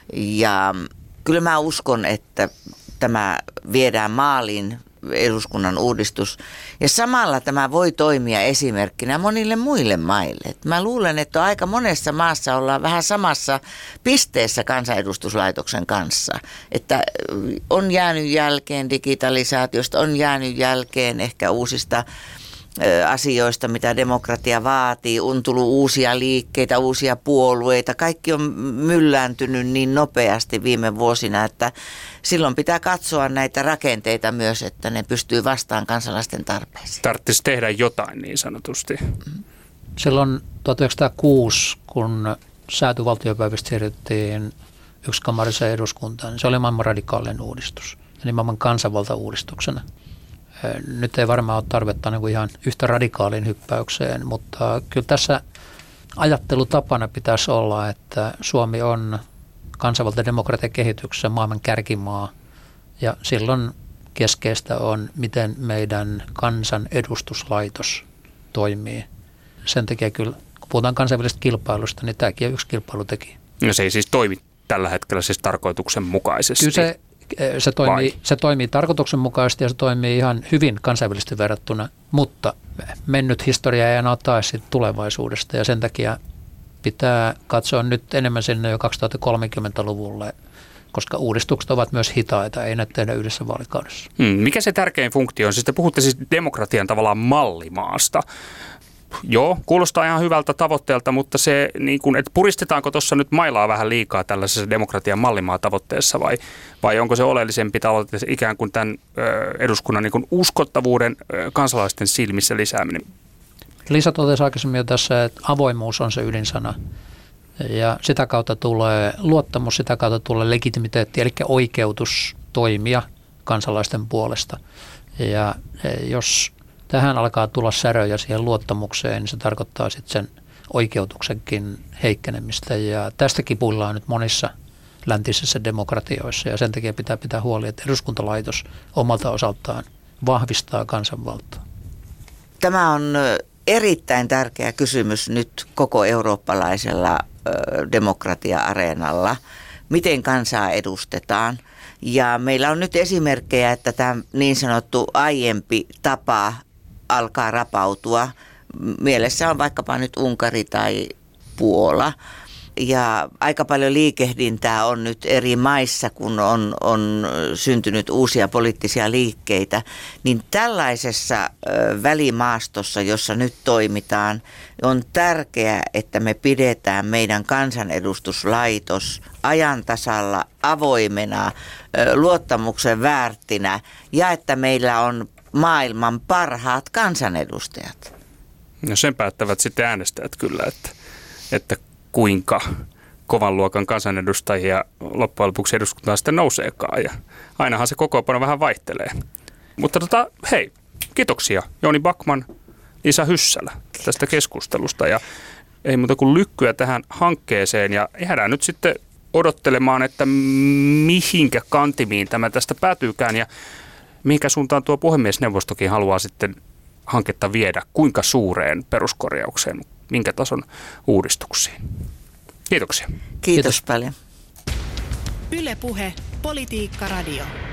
[SPEAKER 4] Ja kyllä mä uskon, että tämä viedään maaliin, eduskunnan uudistus. Ja samalla tämä voi toimia esimerkkinä monille muille maille. Mä luulen, että aika monessa maassa ollaan vähän samassa pisteessä kansanedustuslaitoksen kanssa. Että on jäänyt jälkeen digitalisaatiosta, on jäänyt jälkeen ehkä uusista asioista, mitä demokratia vaatii. On tullut uusia liikkeitä, uusia puolueita. Kaikki on myllääntynyt niin nopeasti viime vuosina, että silloin pitää katsoa näitä rakenteita myös, että ne pystyy vastaan kansalaisten tarpeisiin.
[SPEAKER 2] Tarvitsisi tehdä jotain niin sanotusti.
[SPEAKER 3] Silloin 1906, kun säätyvaltiopäivistä siirryttiin yksikammariseen eduskuntaan, niin se oli maailman radikaalinen uudistus, eli maailman kansanvaltauudistuksena. Nyt ei varmaan ole tarvetta niin kuin ihan yhtä radikaaliin hyppäykseen, mutta kyllä tässä ajattelutapana pitäisi olla, että Suomi on kansanvaltademokratian kehityksessä maailman kärkimaa ja silloin keskeistä on, miten meidän kansanedustuslaitos toimii. Sen takia kyllä, kun puhutaan kansainvälisestä kilpailusta, niin tämäkin on yksi kilpailutekijä.
[SPEAKER 2] No se ei siis toimi tällä hetkellä siis tarkoituksenmukaisesti.
[SPEAKER 3] Kyllä se toimii tarkoituksenmukaisesti ja se toimii ihan hyvin kansainvälisesti verrattuna, mutta mennyt historia ei enää tae siitä tulevaisuudesta ja sen takia pitää katsoa nyt enemmän sinne jo 2030-luvulle, koska uudistukset ovat myös hitaita, ei näitä tehdä yhdessä vaalikaudessa.
[SPEAKER 2] Mikä se tärkein funktio on? Siis te puhutte siis demokratian tavallaan mallimaasta. Joo, kuulostaa ihan hyvältä tavoitteelta, mutta se, niin kuin, että puristetaanko tuossa nyt mailaa vähän liikaa tällaisessa demokratian mallimaa tavoitteessa vai onko se oleellisempi tavoite ikään kuin tämän eduskunnan niin kuin uskottavuuden kansalaisten silmissä lisääminen?
[SPEAKER 3] Lisa totesi aikaisemmin jo tässä, että avoimuus on se ydinsana ja sitä kautta tulee luottamus, sitä kautta tulee legitimiteetti, eli oikeutus toimia kansalaisten puolesta. Ja jos tähän alkaa tulla säröjä siihen luottamukseen, niin se tarkoittaa sitten sen oikeutuksenkin heikkenemistä. Ja tästä kipuillaan nyt monissa läntisissä demokratioissa ja sen takia pitää huoli, että eduskuntalaitos omalta osaltaan vahvistaa kansanvaltaa.
[SPEAKER 4] Tämä on erittäin tärkeä kysymys nyt koko eurooppalaisella demokratia-areenalla. Miten kansaa edustetaan? Ja meillä on nyt esimerkkejä, että tämä niin sanottu aiempi tapa alkaa rapautua. Mielessä on vaikkapa nyt Unkari tai Puola. Ja aika paljon liikehdintää on nyt eri maissa, kun on syntynyt uusia poliittisia liikkeitä. Niin tällaisessa välimaastossa, jossa nyt toimitaan, on tärkeää, että me pidetään meidän kansanedustuslaitos ajan tasalla, avoimena, luottamuksen väärtinä ja että meillä on maailman parhaat kansanedustajat.
[SPEAKER 2] No sen päättävät sitten äänestäjät kyllä, että kuinka kovan luokan kansanedustajia loppujen lopuksi eduskuntaan sitten nouseekaan. Ja ainahan se kokoonpano vähän vaihtelee. Mutta hei, kiitoksia Jouni Backman, Lisa Hyssälä tästä keskustelusta. Ja ei muuta kuin lykkyä tähän hankkeeseen ja jäädään nyt sitten odottelemaan, että mihinkä kantimiin tämä tästä päätyykään ja mihinkä suuntaan tuo puhemiesneuvostokin haluaa sitten hanketta viedä, kuinka suureen peruskorjaukseen, minkä tason uudistuksiin. Kiitoksia.
[SPEAKER 4] Kiitos paljon.
[SPEAKER 1] Yle Puhe, Politiikka Radio.